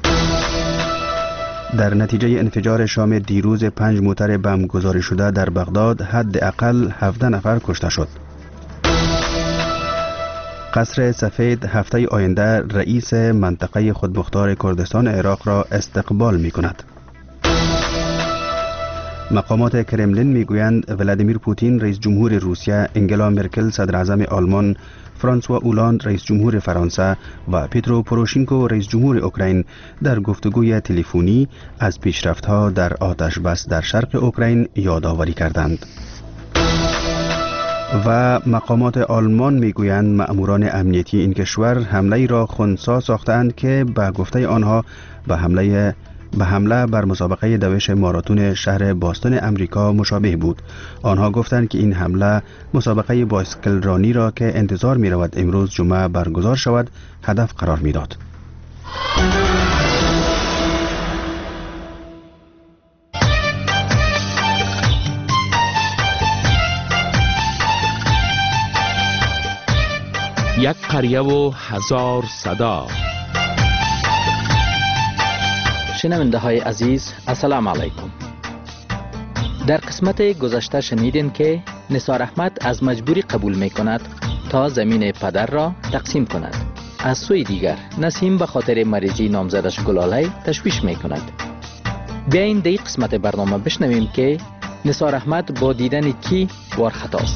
[SPEAKER 2] در نتیجه انفجار شام دیروز 5 موتر بم گذاری شده در بغداد حداقل 17 نفر کشته شد. قصر سفید هفته آینده رئیس منطقه خودمختار کردستان عراق را استقبال میکند. مقامات کرملین میگویند ولادیمیر پوتین رئیس جمهور روسیه، انگلا مرکل صدر اعظم آلمان، فرانسوا اولاند رئیس جمهور فرانسه و پیترو پوروشینکو رئیس جمهور اوکراین در گفتگوی تلفنی از پیشرفت‌ها در آتش بس در شرق اوکراین یادآوری کردند. و مقامات آلمان میگویند مأموران امنیتی این کشور حمله‌ای را خنثی ساختند که به گفته آنها به حمله بر مسابقه دوش ماراتون شهر باستون امریکا مشابه بود. آنها گفتند که این حمله مسابقه بایسکل رانی را که انتظار می رود امروز جمعه برگزار شود هدف قرار می داد.
[SPEAKER 10] یک قریه و هزار صدا.
[SPEAKER 18] شنونده های عزیز، السلام علیکم. در قسمت گذشته شنیدین که نثار احمد از مجبوری قبول می کند تا زمین پدر را تقسیم کند. از سوی دیگر نسیم به خاطر مریضی نامزدش گلاله تشویش می کند. بیاین در قسمت برنامه بشنویم که نثار احمد با دیدن کی وارخطاست.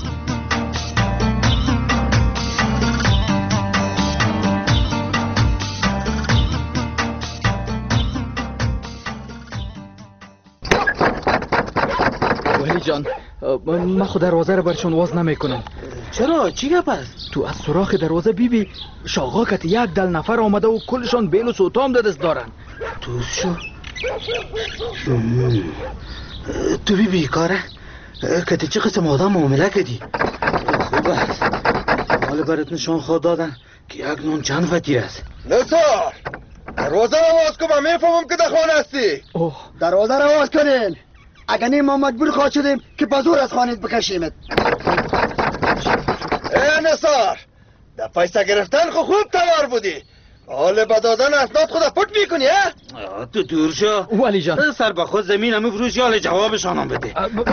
[SPEAKER 1] جان، من خود دروازه را برشون واز نمی کنم.
[SPEAKER 19] چرا؟ چی گپ است؟
[SPEAKER 1] تو از سوراخ دروازه بیبی شاغا کت یک دل نفر آمده و کلشان بیل و سوتام در دست دارن.
[SPEAKER 19] تو شو تو بیبی کاره کتی چه قسم آدم معامله کردی؟ خوب است. حال برات نشان خود دادن که یک نون چند فتی است.
[SPEAKER 20] نثار، دروازه را واز کن، من میفهمم که در خانه هستی.
[SPEAKER 21] دروازه را واز کنین، اگر نیم ما مجبور خواهد شدیم که بزور از خانه بکشیمت.
[SPEAKER 20] ای نثار، در پیسه گرفتن خوب تیار بودی، حال به دادن اسناد خود پٹ میکنی ها؟
[SPEAKER 19] تو دور شو
[SPEAKER 1] ولی جان.
[SPEAKER 19] سر به خود زمین همه فروش حال جوابشان بده.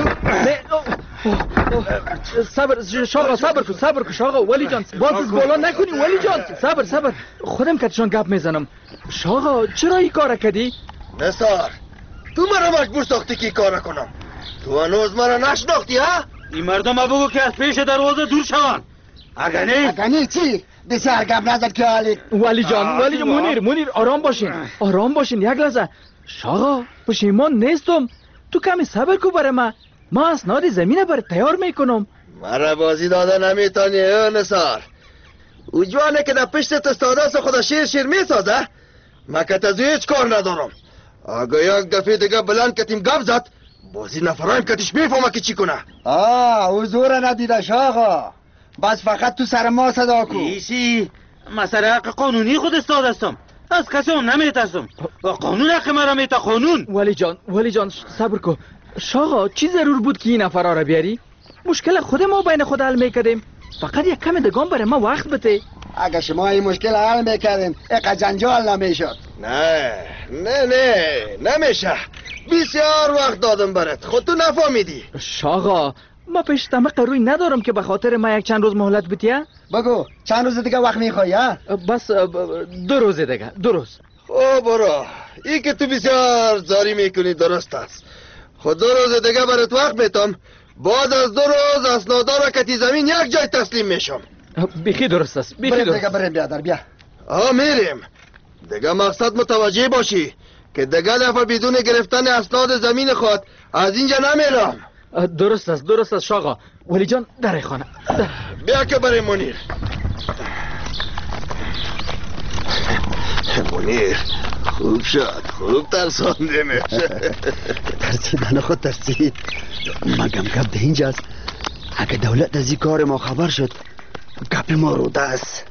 [SPEAKER 1] صبر کن شاغا. ولی جان باز بالا نکنی. ولی جان صبر خودم کتشان گپ میزنم. شاغا چرا این کار کردی؟
[SPEAKER 20] نثار، تو مرا مجبور ساختی که کار کنم. تو هنوز مرا نشناختی ها؟
[SPEAKER 19] این مردم بگو که از پیش دروازه دور شوند. اگر نه
[SPEAKER 21] چی؟ بسیار گپ نزد که حالی
[SPEAKER 3] ولی جان منیر آرام باشین یک لحظه. شاغا پشیمان نیستم، تو کمی صبر کو برای ما اسناد زمین بر تیار میکنم.
[SPEAKER 20] مرا بازی داده نمیتونی نثار. او جوانه که در پشت استاداس خدا شیر میسازه. من که تزوی هیچ کار ندارم. اگه یک دفعه دیگه بلند کتیم گپ زد بازی نفرایم کتیش میفهمه که چی کنه.
[SPEAKER 21] او زور ندیده شاغا، بس فقط تو سر ما صدا کو.
[SPEAKER 19] ایسی مسئله حق قانونی خود استاد هستم، از کسی هم نمیترسم و قانون حق مرا میتا. قانون.
[SPEAKER 3] ولی جان صبر کو. شاغا چی ضرور بود که این نفرها را بیاری؟ مشکل خود ما بین خود حل میکردیم، فقط یک کم دگان برای ما وقت بده.
[SPEAKER 21] اگه شما این مشکل حل میکردین اقا جنجال نمیشد.
[SPEAKER 20] نه نمیشه. بسیار وقت دادم برات، خود تو نفهمیدی.
[SPEAKER 3] شاغا ما پیش طمق روی ندارم که به خاطر ما یک چند روز مهلت بدی.
[SPEAKER 21] بگو چند روز دیگه وقت میخوای؟
[SPEAKER 3] بس 2 روز دیگه. 2 روز.
[SPEAKER 20] خب برو، این که تو بسیار زاری میکنی درست است. خود 2 روز دیگه برات وقت میتم. بعد از 2 روز اسنادا را کتی زمین یک جای تسلیم میشم.
[SPEAKER 3] بیخی درست است.
[SPEAKER 21] بریم بیادر بیا.
[SPEAKER 20] میریم. دیگه مقصد متوجه باشی که دیگه دفعه بدون گرفتن اسناد زمین خود از اینجا نمیرم.
[SPEAKER 3] درست است شاغا. ولی جان در خانه
[SPEAKER 20] بیا که بریم منیر. منیر خوب شد، خوب ترسانده میشه.
[SPEAKER 21] ترسیدن خود ترسید. مگم گپ ده اینجاست. اگه دولت از این کار ما خبر شد گپ ما رو دست.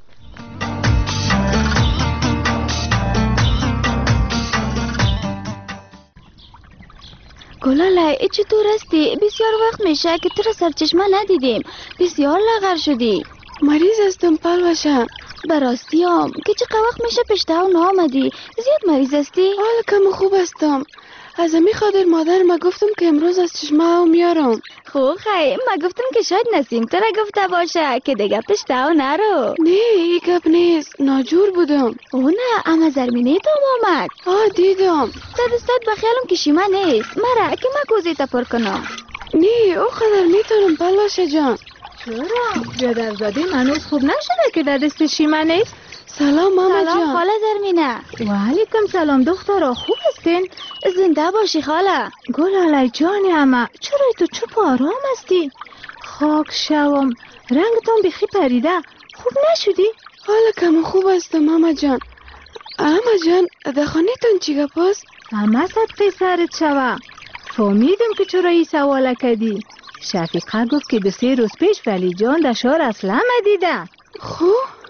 [SPEAKER 22] گلاله چطور هستی؟ بسیار وقت میشه که تو را سرچشمه ندیدیم. بسیار لاغر شدی.
[SPEAKER 23] مریض هستم پلوشه.
[SPEAKER 22] براستی هم که چقدر وقت میشه پشتاو نامدی؟ زیاد مریض هستی؟
[SPEAKER 23] حال کم خوب هستم. از امی خاطر مادر ما گفتم که امروز از چشمه او میارم.
[SPEAKER 22] خوب خیلی ما گفتم که شاید نسیم تو را گفته باشه که دیگه پشتاو نرو.
[SPEAKER 23] نه این گپ نیست، ناجور بودم.
[SPEAKER 22] او نه اما زرمینه تو آمد.
[SPEAKER 23] دیدم.
[SPEAKER 22] صد بخیالم که شیمه نیست. مرا که ما کوزی تا پر کنم.
[SPEAKER 23] نه او قدر میتونم پلوشه جان.
[SPEAKER 22] چرا؟ جدرزاده منوز خوب نشده که در دست شیمه نیست؟
[SPEAKER 23] سلام ماما جان.
[SPEAKER 22] سلام خاله زرمینه. و علیکم سلام دخترا، خوب هستین؟ زنده باشی خاله. گلاله جانی اما چرا تو چوب و آرام هستی؟ خاک شوم رنگتون بخی پریده. خوب نشدی؟
[SPEAKER 23] حالا کم خوب هستم ماما جان. اما جان در خانه تون چی گپ است؟
[SPEAKER 22] اما صدقه سرت شوه. فهمیدم که چرا این سوال کردی. شفیقه گفت که 2-3 روز پیش ولی جان در شهر اصلا دیده.
[SPEAKER 23] خوب؟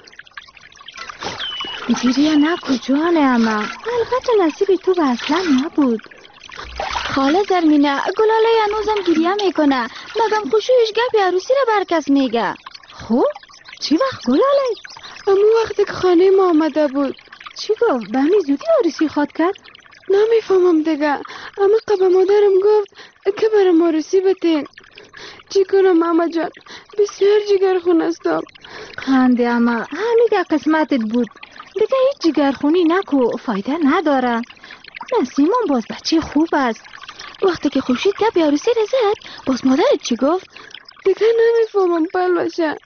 [SPEAKER 22] گریه نکو جانه اما البته نصیب تو به اصلا نبود. خاله زرمینه گلاله هنوزم گریه میکنه. مگم خوشویش گپ عروسی را برکس میگه. خوب؟ چی وقت گلاله؟
[SPEAKER 23] امو وقتی که خانه ما آمده بود.
[SPEAKER 22] چی گفت؟ به همی زودی عروسی خواد کرد؟
[SPEAKER 23] نمیفهمم دیگه. اما قبل مادرم گفت که برام عروسی بتین. چی کنم ماما جان؟ بسیار جگرخون هستم.
[SPEAKER 22] خنده اما همیگه قسمتت بود. دیگه هیچ جگرخونی نکو، فایده نداره. نسیمون باز بچه خوب است. وقتی که خورشید گپ عروسی را زد باز مادرت چی گفت؟
[SPEAKER 23] دیگه نمیفهمم پلوشه.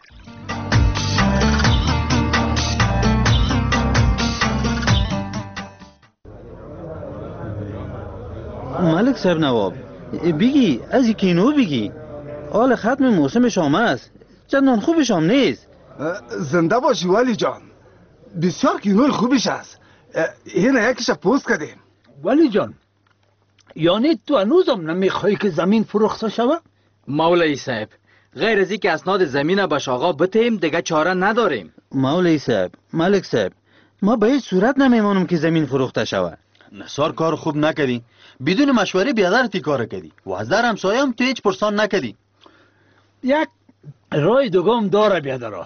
[SPEAKER 19] ملک صاحب نواب بگی از این کینو بگی. حال ختم موسم شام است، چندان خوبش هم نیست.
[SPEAKER 16] زنده باشی ولی جان، بسیار کینوی خوبش است. این یکیش پوست کردیم.
[SPEAKER 24] ولی جان یعنی تو هنوزم نمیخوای که زمین فروخته شوه؟
[SPEAKER 3] مولوی صاحب غیر از اینکه اسناد زمین به شاغا بتیم دیگه چاره نداریم.
[SPEAKER 19] مولوی صاحب، ملک صاحب، ما به هیچ صورت نمیمانم که زمین فروخته شوه.
[SPEAKER 25] نثار کار خوب نکردی، بدون مشوره بیادرتی کار کردی و از در همسایم تو هیچ پرسان نکردی.
[SPEAKER 24] یک رای دوگم داره بیادرا.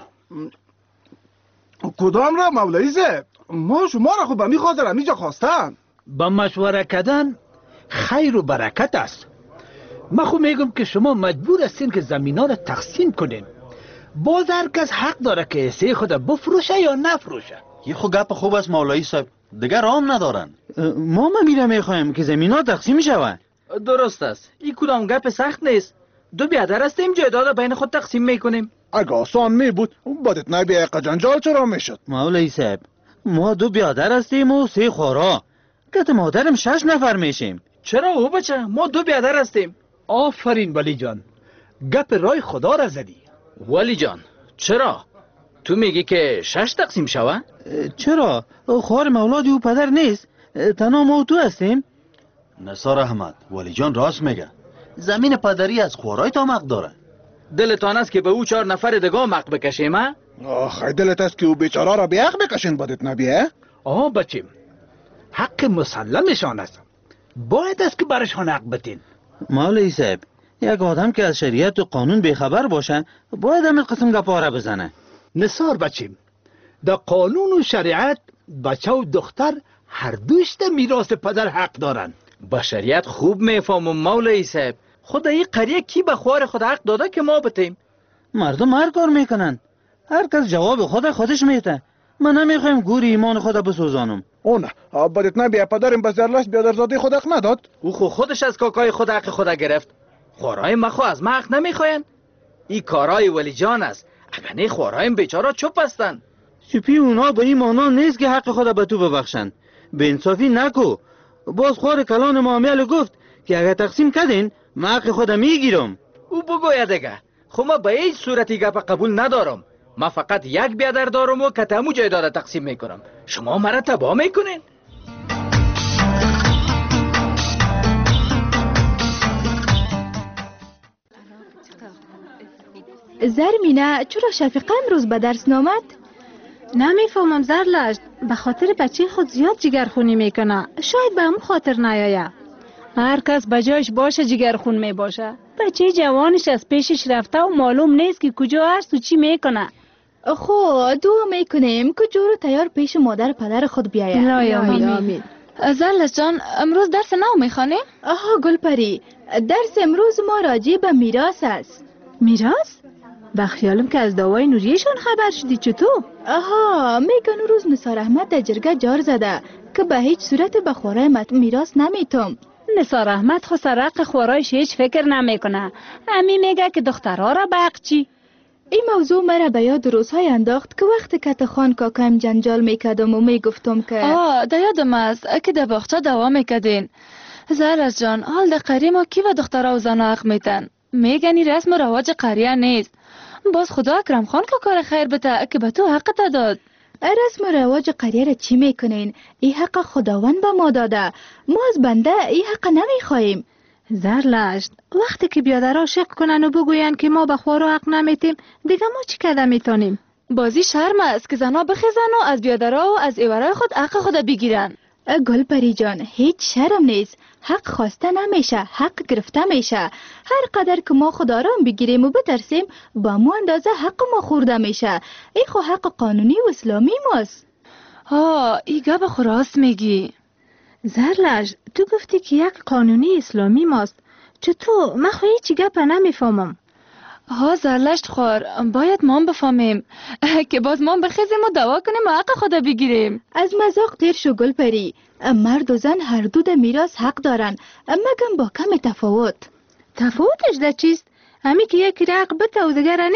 [SPEAKER 16] کدام را مولوی صاحب؟ ما شما را خوب به می خاطر همیجا خواستن.
[SPEAKER 24] با مشوره کردن خیر و برکت است. من خود میگم که شما مجبور هستین که زمینا را تقسیم کنین. باز هر کس حق داره که حصه خود بفروشه یا نفروشه.
[SPEAKER 25] یه خود گپ خوب است مولوی صاحب، دیگر رام ندارن.
[SPEAKER 19] ما میره میخوایم که زمینا تقسیم شوه.
[SPEAKER 3] درست است، این کدام گپ سخت نیست. 2 بیادر هستیم جایداد بین خود تقسیم میکنیم.
[SPEAKER 16] اگه آسان می بود بدت نبیه جنجال چرا میشد؟
[SPEAKER 25] مولوی صاحب ما 2 بیادر هستیم و 3 خورا. گت مادرم 6 نفر میشیم.
[SPEAKER 3] چرا او بچه؟ ما 2 بیادر هستیم.
[SPEAKER 24] آفرین ولی جان، گپ رای خدا را زدی.
[SPEAKER 3] ولی جان چرا؟ تو میگی که 6 تقسیم شوه؟
[SPEAKER 25] چرا؟ خوار مولادی و پدر نیست. تنها ما و تو هستیم. نثار احمد، ولی جان راست میگه. زمین پدری از خورای تا مق داره.
[SPEAKER 3] دلتان است که به او 4 نفر دیگه مق بکشیم ها؟
[SPEAKER 16] آخه دلت است که او بیچاره را بیاق بکشین بدت نبیه؟
[SPEAKER 24] بچیم، حق مسلمشان است، باید است که برشان حق بتین.
[SPEAKER 25] مولوی صاحب، یک آدم که از شریعت و قانون بیخبر باشه باید همین قسم گپاره بزنه.
[SPEAKER 24] نثار بچیم، در قانون و شریعت بچه و دختر هر دوش در میراث پدر حق دارن.
[SPEAKER 3] با شریعت خوب میفهمم مولوی صاحب. خود این قریه کی به خوار خود حق داده که ما بتیم؟
[SPEAKER 25] مردم هر کار میکنن، هر کس جواب خودش میده. من نمیخوایم گوری ایمان خود بسوزانم.
[SPEAKER 16] نه بدت نبیه پدرم به زرلشت بیادرزادی خود حق نداد.
[SPEAKER 3] او خودش از کاکای خود حق خود گرفت. خوارای ما خو از ما حق نمیخواین. این کارای ولی جان است. اگر نه خورایم بیچاره چوب هستن.
[SPEAKER 25] چپی اونا به این مانا نیست که حق خود به تو ببخشن. به انصافی نکو. باز خوار کلان معامل گفت که اگر تقسیم کردین من حق خود میگیرم.
[SPEAKER 3] او بگوید دیگه. خو ما به هیچ صورتی گپ قبول ندارم. ما فقط یک بیادر دارم و که تمو جایداد تقسیم میکنم. شما مرا تباه میکنین.
[SPEAKER 22] زرمینه چرا شفیقه امروز به درس نامد؟
[SPEAKER 4] نمیفهمم زرلشت، به خاطر بچه خود زیاد جگرخونی میکنه. شاید به همون خاطر نیایه. هر کس بجایش باشه جگرخون میباشه. بچه جوانش از پیشش رفته و معلوم نیست که کجا هست و چی میکنه.
[SPEAKER 22] خب دعا میکنیم که جورو تیار پیش مادر پدر خود بیاید.
[SPEAKER 4] الهی آمین.
[SPEAKER 22] زرلشت جان امروز درس نو میخوانیم؟ آها گلپری، درس امروز ما راجع به میراث است.
[SPEAKER 4] میراث؟ به خیالم که از دعوای نوریشان خبر شدی. چطور؟
[SPEAKER 22] آها میگن روز نثار احمد در جرگه جار زده که به هیچ صورت به خوارای میراث نمیتم.
[SPEAKER 4] نثار احمد خو سرق خوارایش هیچ فکر نمیکنه. همین میگه که دخترها را به حق چی.
[SPEAKER 22] این موضوع مرا به یاد روزهای انداخت که وقتی کت خان کاکایم جنجال میکردم و میگفتم که
[SPEAKER 6] در یادم است که در باغچه دوا میکردین. زرلشت جان، حال در قریه ما کی و دخترها و زنها حق میتن؟ میگنی رسم و رواج قریه نیست. باز خدا اکرم خان که کار خیر بده که به تو حقت داد.
[SPEAKER 22] رسم و رواج قریه را چی میکنین؟ این حق خداوند به ما داده. ما از بنده این حق نمیخواهیم.
[SPEAKER 4] زرلشت، وقتی که بیادرها شک کنن و بگوین که ما به خوارو حق نمیتیم، دیگه ما چی کده میتونیم؟
[SPEAKER 6] بازی شرم است که زنها بخیزن و از بیادرها و از ایورای خود حق خود بگیرن.
[SPEAKER 22] گلپری جان، هیچ شرم نیست. حق خواسته نمیشه، حق گرفته میشه. هر قدر که ما خدا را بگیریم و بترسیم با مو اندازه حق ما خورده میشه. این خو حق قانونی و اسلامی ماست.
[SPEAKER 6] ای گپ خراست میگی.
[SPEAKER 4] زرلشت، تو گفتی که یک قانونی اسلامی ماست. چطور؟ من خو هیچ گپ نمیفهمم.
[SPEAKER 6] زرلشت خوار، باید ما بفهمیم که باز ما بخیزیم و دعوا کنیم و حق خدا بگیریم.
[SPEAKER 22] از مذاق تیر شو گلپری. مرد و زن هر دو در میراث حق دارن، مگم با کم تفاوت.
[SPEAKER 4] تفاوتش در چیست؟ همی که یک حق بده و دیگر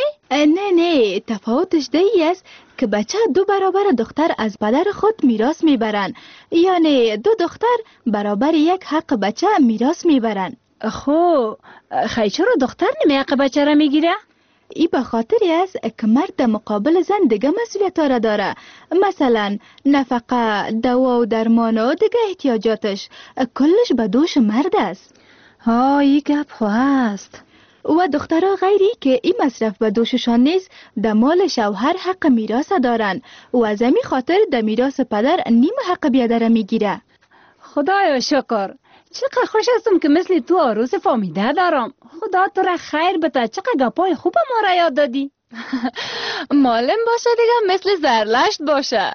[SPEAKER 22] نه تفاوتش دی است که بچه 2 برابر دختر از پدر خود میراث میبرن، یعنی 2 دختر برابر یک حق بچه میراث میبرن.
[SPEAKER 4] خو چرا دختر نمی حق بچه را میگیره؟
[SPEAKER 22] ای به خاطری است که مرد در مقابل زن دیگه مسئولیت را داره. مثلا نفقه، دوا و درمان و دیگه احتیاجاتش کلش به دوش مرد است.
[SPEAKER 4] ای گپ خو هست.
[SPEAKER 22] و دخترها غیری که این مصرف به دوششان نیست در مال شوهر حق میراث دارن و از همین خاطر در میراث پدر نیم حق بیادر میگیره.
[SPEAKER 4] خدایا شکر، چقدر خوش هستم که مثل تو عروس فامیده دارم. خدا تو را خیر بده. چقدر گپای خوب ما را یاد دادی.
[SPEAKER 6] معلم باشه دیگه مثل زرلشت باشه.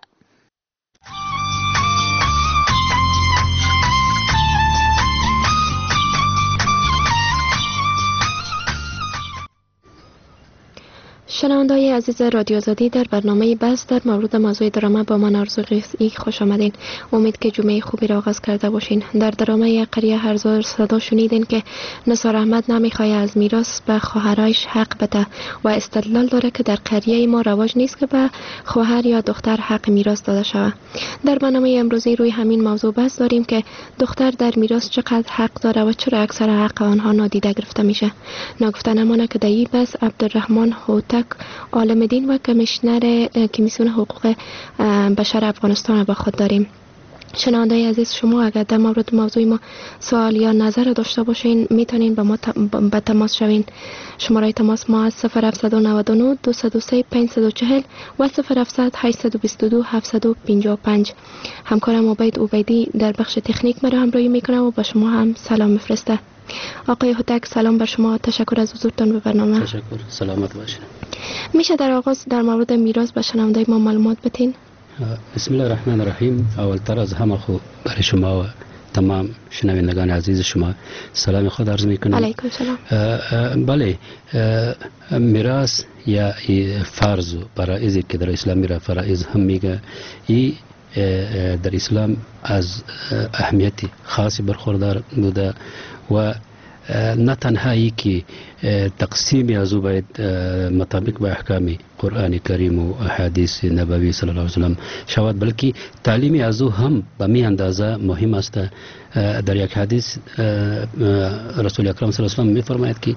[SPEAKER 5] شنونده‌های عزیز رادیو آزادی، در برنامه بس در مورد موضوع درامه با من آرزو قیسی خوش آمدین. امید که جمعه خوبی را آغاز کرده باشین. در درامه قریه هزار صدا شنیدین که نثار احمد نمیخواد از میراث به خواهرایش حق بده و استدلال داره که در قریه ما رواج نیست که به خواهر یا دختر حق میراث داده شود. در برنامه امروزی روی همین موضوع بحث داریم که دختر در میراث چقدر حق داره و چرا اکثر حق آنها نادیده گرفته میشه. نگفته نمانه که در این بحث عبدالرحمن هوتک، عالم دین و کمیشنر کمیسیون حقوق بشر افغانستان با خود داریم. شنونده‌های عزیز، شما اگر در مورد موضوع ما سوال یا نظر داشته باشین میتونین با ما به تماس شوین. شماره تماس ما از 0799 203 540 و 0700 822 755. همکارم عبید عبیدی در بخش تکنیک مرا همراهی میکنه و با شما هم سلام میفرسته. آقای هوتک، سلام بر شما. تشکر از حضورتان به برنامه.
[SPEAKER 7] تشکر. سلامت باشین.
[SPEAKER 5] میشه در آغاز در مورد میراث به شنونده‌های ما معلومات بدین؟
[SPEAKER 7] بسم الله الرحمن الرحیم. اولتر از همه خو برای شما و تمام شنوندگان عزیز شما سلام خود عرض میکنم.
[SPEAKER 5] علیکم سلام.
[SPEAKER 7] بله، میراث یا فرض و فرائضی که در اسلام میره فرائض هم میگه، ای در اسلام از اهمیت خاصی برخوردار بوده و نه تنهایی که تقسیم از او باید مطابق به احکام قرآن کریم و احادیث نبوی صلی الله علیه وسلم شود، بلکه تعلیم از او هم به می اندازه مهم است. در یک حدیث رسول اکرم صلی الله علیه وسلم می فرماید که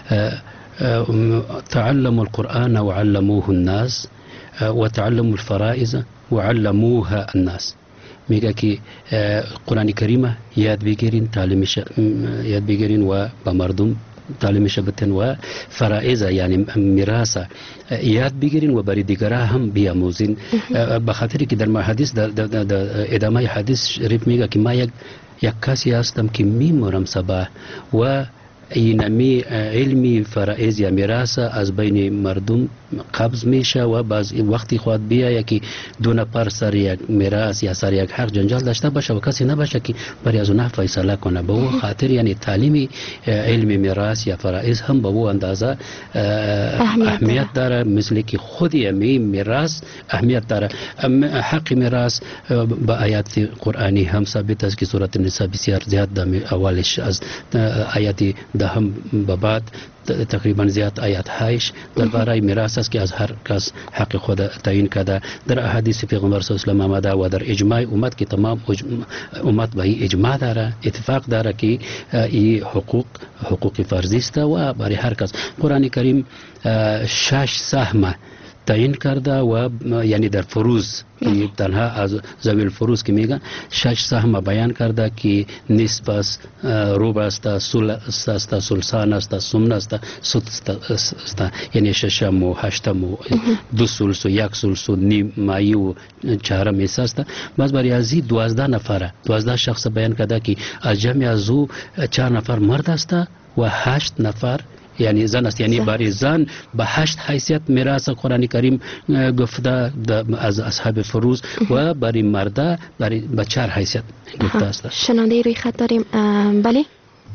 [SPEAKER 7] تعلموا القرآن وعلموه الناس وتعلموا الفرائض وعلموها الناس. میگه که قرآن کریم یاد بگیرین، تعلیمش یاد بگیرین و به مردم تعلیمش بتن و فرائض یعنی میراث یاد بگیرین و برای دیگران هم بیاموزین. به خاطری که در حدیث در ادامه حدیث شریف میگه که ما یک کسی هستم که میمورم صبح و اینمی علمی فرائض یا میراث از بین مردم قبض میشه و بعض وقتی خود بیاید که دو نفر سر یک میراث یا سر یک حق جنجال داشته باشه و کسی نباشه که برای از اونها فیصله کنه. به او خاطر یعنی تعلیمی علم میراث یا فرائض هم به او اندازه اهمیت داره، مثل که خود یعنی میراث اهمیت داره. حق میراث با آیات قرآنی هم ثابت است که سورة النساء بسیار زیاد اولش از آیات هم به بعد تقریبا زیاد آیات هایش درباره میراث است که از هر کس حق خود تعیین کرده. در احادیث پیغمبر صلی الله علیه و آله و در اجماع امت که تمام امت به اجماع داره، اتفاق داره که این حقوق فرضی است و برای هر کس. قرآن کریم 6 سهم تعیین کرده و یعنی در فروض تنها از ذوی الفروض که میگن 6 سهم بیان کرده که نصف است، ربع است، ثلث است، ثلثان است، ثمن است، سدس است، یعنی ششم و هشتم و دو ثلث و یک ثلث و نیم مایی و چهارم حصه است. باز برای از 12 شخص بیان کرده که از جمع از او 4 نفر مرد است و 8 نفر یعنی زن است. یعنی برای زن به 8 حیثیت میراث قرآن کریم گفته از اصحاب فروض و برای مرد به 4 حیثیت گفته است.
[SPEAKER 5] شنونده روی خط داریم. بله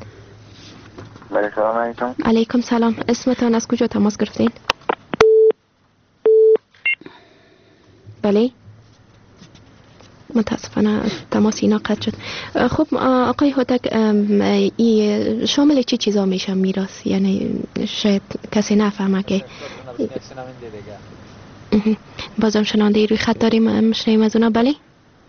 [SPEAKER 8] سلام علیکم.
[SPEAKER 5] علیکم سلام. اسمتان از کجا تماس گرفتین؟ بله متاسفانه تماس اینا قطع شد. خب آقای هوتک، شامل چه چیزا میشه میراث؟ یعنی شاید کسی نفهمه که بازم شنونده روی خط داریم، میشنیم از اونا. بله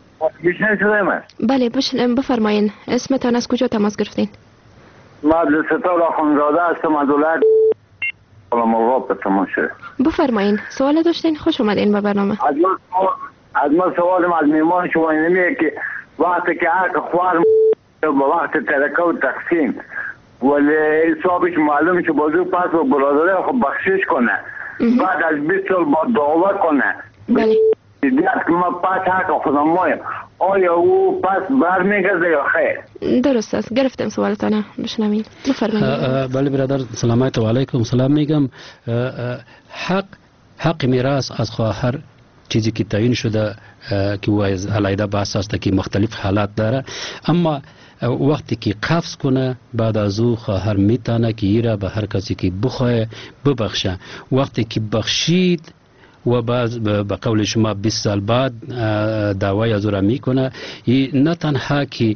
[SPEAKER 5] بله بفرمایین. اسمتان از کجا تماس گرفتین؟
[SPEAKER 8] ما عبدالستار آخونزاده هستم از ولایت مرغاب به تماس شده.
[SPEAKER 5] بفرمایین. سوال داشتین؟ خوش اومدین به برنامه.
[SPEAKER 8] از ما سوالم از میمان شما اینمیه که وقتی که حق خوار به وقت ترکه و تقسیم ولی حسابش معلوم که بازو پس و برادره خب بخشش کنه، بعد از 20 سال با دعوت کنه
[SPEAKER 5] بله
[SPEAKER 8] دیدیت که ما پس حق خودم مایم، آیا او پس برمیگرده یا خیر؟
[SPEAKER 5] درست است. گرفتم سوالتانه. بشنوین. بفرمایید.
[SPEAKER 7] بله برادر، سلامت و علیکم سلام. میگم حق میراث از خواهر چیزی که تعیین شده که او از علیحده بحث است که مختلف حالات داره، اما وقتی که قفض کنه بعد از او خواهر میتونه که ایره به هر کسی که بخواه ببخشه. وقتی که بخشید و بعد به قول شما 20 سال بعد دعوای از او را میکنه، نه تنها که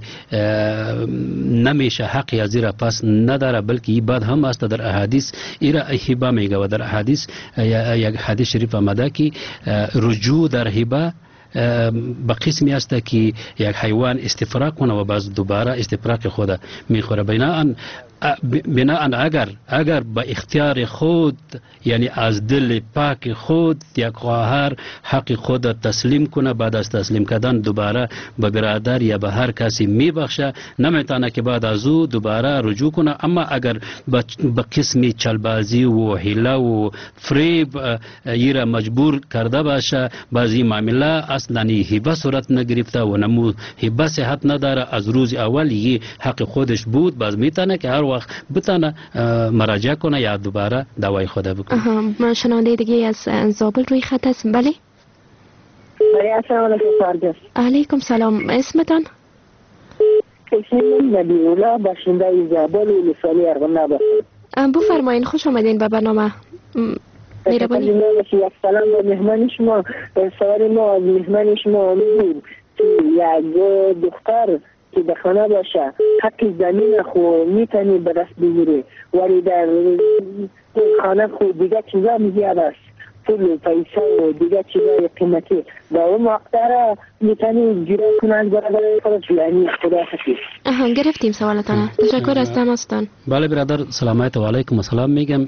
[SPEAKER 7] نمیشه حقی از را پس نداره، بلکه این بعد هم است در احادیث ایرا هبه میگه و در احادیث یک حدیث شریف آمده که رجوع در هبه به قسمی است که یک حیوان استفراغ کنه و باز دوباره استفراغ خود میخوره. بناء اگر به اختیار خود، یعنی از دل پاک خود یک خواهر حق خود تسلیم کنه، بعد از تسلیم کردن دوباره به برادر یا به هر کسی میبخشه، نمیتونه که بعد از او دوباره رجوع کنه. اما اگر به قسم چلبازی و حیله و فریب ایره مجبور کرده باشه، بعضی معامله اصلا هبه صورت نگرفته و نمو هبه صحت نداره، از روز اول یه حق خودش بود، باز میتونه که هر وقت بتونه مراجعه کنه یا دوباره دعوای خود بکنه.
[SPEAKER 5] ما شنونده دیگه از زابل روی خط است. بله.
[SPEAKER 9] السلام علیکم.
[SPEAKER 5] علیکم سلام. اسمتان؟
[SPEAKER 9] اسم نبیولا، باشنده زابل و لسانی ارغن نباشد.
[SPEAKER 5] بفرمایین، خوش آمدین به برنامه.
[SPEAKER 9] مهربانی. یک سلام به مهمان شما. سوال ما از مهمان شما آمدیم که یک دختر که در خانه باشه حق زمین خو میتونی به دست بگیری، ولی در خانه خو دیگه چیزا میگه بس پول و پیسه و دیگه چیزای قیمتی با اون مقدار میتونی جیره کنه از برادر خودش، یعنی خدا حفیظ.
[SPEAKER 5] گرفتیم سوالتان. تشکر از تماستان.
[SPEAKER 7] بله برادر، سلامت و علیکم السلام. میگم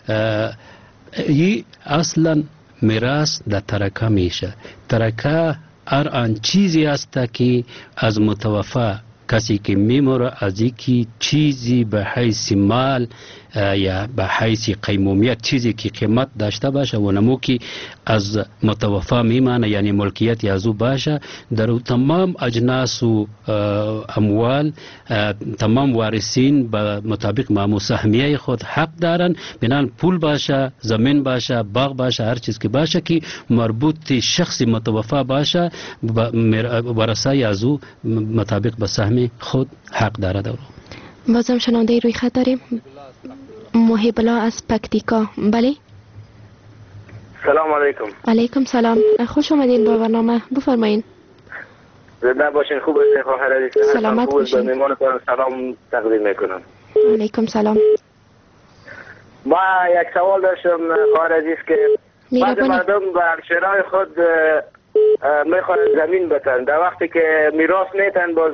[SPEAKER 7] ای اصلا میراث در ترکه میشه. ترکه هر آن چیزی است که از متوفی کسی که میموره از یکی چیزی به حیث مال یا به حیث قیمومیت، چیزی که قیمت داشته باشه و نمو که از متوفی میمانه، یعنی ملکیت از او باشه، در او تمام اجناس و اموال تمام وارثین به مطابق معمول سهمیه خود حق دارن. بنان پول باشه، زمین باشه، باغ باشه، هر چیز که باشه که مربوط شخص متوفی باشه، ورثه از او مطابق به سهم خود حق داره.
[SPEAKER 5] بازم شنونده روی خط داریم. محب الله از پکتیکا. بله.
[SPEAKER 11] سلام علیکم.
[SPEAKER 5] علیکم سلام. خوش آمدین به برنامه. بفرمایین.
[SPEAKER 11] زنده باشین. خوب هستین خواهر عزیز؟
[SPEAKER 5] سلامت باشین.
[SPEAKER 11] به مهمان خودم سلام تقدیم میکنم.
[SPEAKER 5] علیکم سلام.
[SPEAKER 11] با یک سوال داشتم خواهر عزیز که بعض مردم به شرای خود میخوان زمین بتن، در وقتی که میراث نیتن باز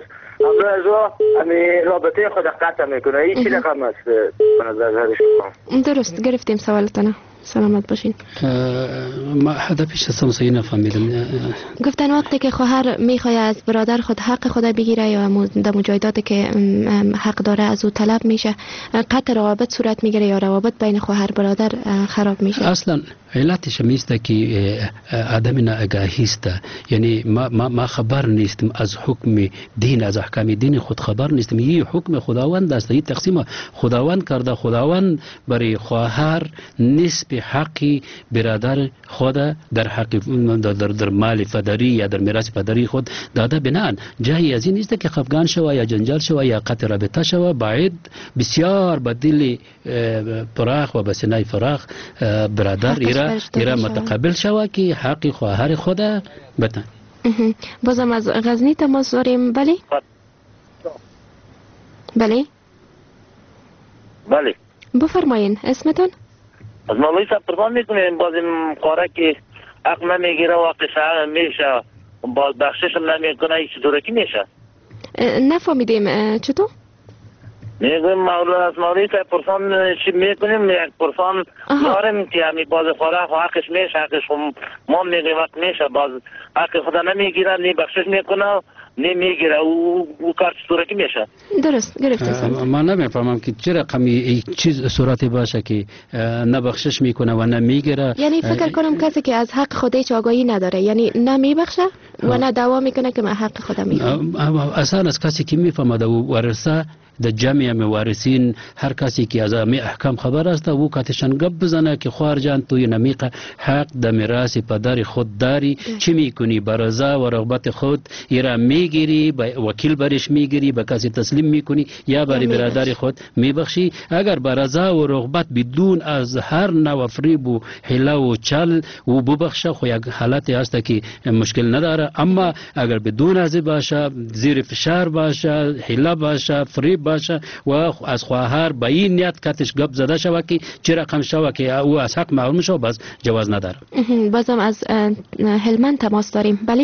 [SPEAKER 11] رابطه خود قطع میکنه. این چی رقم است به نظر شما؟
[SPEAKER 5] درست گرفتیم سوالتان. سلامت باشین.
[SPEAKER 7] ما هدفش اصلا صحیح نفهمیدم.
[SPEAKER 5] گفتن وقتی که خواهر میخواد از برادر خود حق خود بگیره یا در مجایداتی که حق داره از او طلب میشه، قطع روابط صورت میگیره یا روابط بین خواهر برادر خراب میشه؟
[SPEAKER 7] اصلا علتش میسته که عدم ناآگاهی است. یعنی ما خبر نیستم از حکم دین، از احکام دین خود خبر نیستم. این حکم خداوند است، این تقسیم خداوند کرده. خداوند برای خواهر نسب حقی برادر خود در حق در مال پدری یا در میراث پدری خود داده. بنان جایی از این نیست که خفگان شوه یا جنجال شوه یا قطع رابطه شوه. باید بسیار به دل فراخ و به سینه فراخ برادر ایره متقبل شوه که حق خواهر خود بتن.
[SPEAKER 5] بازم از غزنی تماس داریم. بله بله
[SPEAKER 11] بله
[SPEAKER 5] بفرمایین. اسمتون؟
[SPEAKER 11] از مولوی صاحب پرسان میکنیم باز این قاره که حق نمیگیره و قصه میشه باز بخشش هم نمیکنه، این چطوره که میشه؟
[SPEAKER 5] نفهمیدیم. چطور؟
[SPEAKER 11] میگویم از مولوی صاحب پرسان چی میکنیم؟ یک پرسان داریم که همی باز خوره و حقش میشه، حقش ما میگویم وقت میشه، باز حق خدا نمیگیره، نی بخشش میکنه نمیگیره، او کار چطوره که میشه؟
[SPEAKER 5] درست گرفتیم.
[SPEAKER 7] من نمیفهمم که چه رقمی چیز صورتی باشه که نه بخشش میکنه و نه میگیره.
[SPEAKER 5] یعنی فکر کنم کسی که از حق خودش آگاهی نداره، یعنی نه میبخشه و نه دعوا میکنه که من حق خودم میگیرم.
[SPEAKER 7] اصلا از کسی که میفهمه و ورثه در جمع موارثین هر کسی که از همه احکام خبر است او کاتشان گپ بزنه که خواهر جان توی نمیقه حق در میراث پدر خود داری، چی میکنی؟ به رضا و رغبت خود ایرا میگیری، وکیل برش میگیری، به کسی تسلیم میکنی یا برای برادر خود میبخشی؟ اگر به رضا و رغبت بدون از هر نوع فریب و حیله و چل و ببخشه خو یک حالتی هست که مشکل نداره. اما اگر بدون از باشه، زیر فشار باشه، حیله باشه، فریب باشه و از خواهر به این نیت کتش گپ زده شود که چه رقم شود که او از حق معلوم شود، بس جواز نداره.
[SPEAKER 5] بازم از هلمند تماس داریم. بله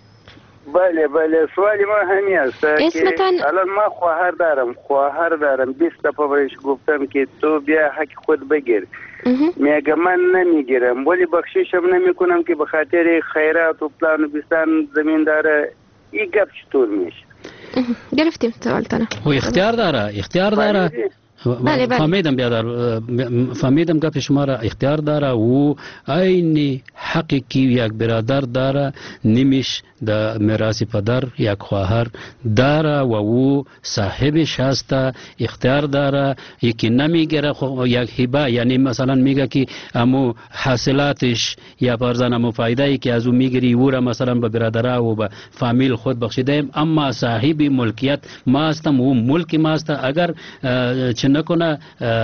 [SPEAKER 12] بله سوالی ما همین است
[SPEAKER 5] اسمتان؟
[SPEAKER 12] که الان ما خواهر دارم 20 دفعه برایش گفتم که تو بیا حق خود بگیر، میگه من نمیگیرم، ولی بخششم نمیکنم که به خاطر خیرات و پلان و بیستان زمین داره. این گپ چطور میشه؟
[SPEAKER 5] گرفتیم سوالتانه.
[SPEAKER 7] و اختیار داره
[SPEAKER 5] بله.
[SPEAKER 7] فهمیدم فهمیدم گپ شما را. اختیار داره و عین حقی که یک برادر داره نمیش در میراث پدر یک خواهر داره و او صاحبش هست، اختیار داره. یکی نمیگیره یک هبه، یعنی مثلا میگه که امو حاصلاتش یا فرضاً امو فایده ای که از او میگیری او را مثلا به برادر و به فامیل خود بخشیده، اما صاحب ملکیت ما هستم و ملک ما است. اگر چه نکنه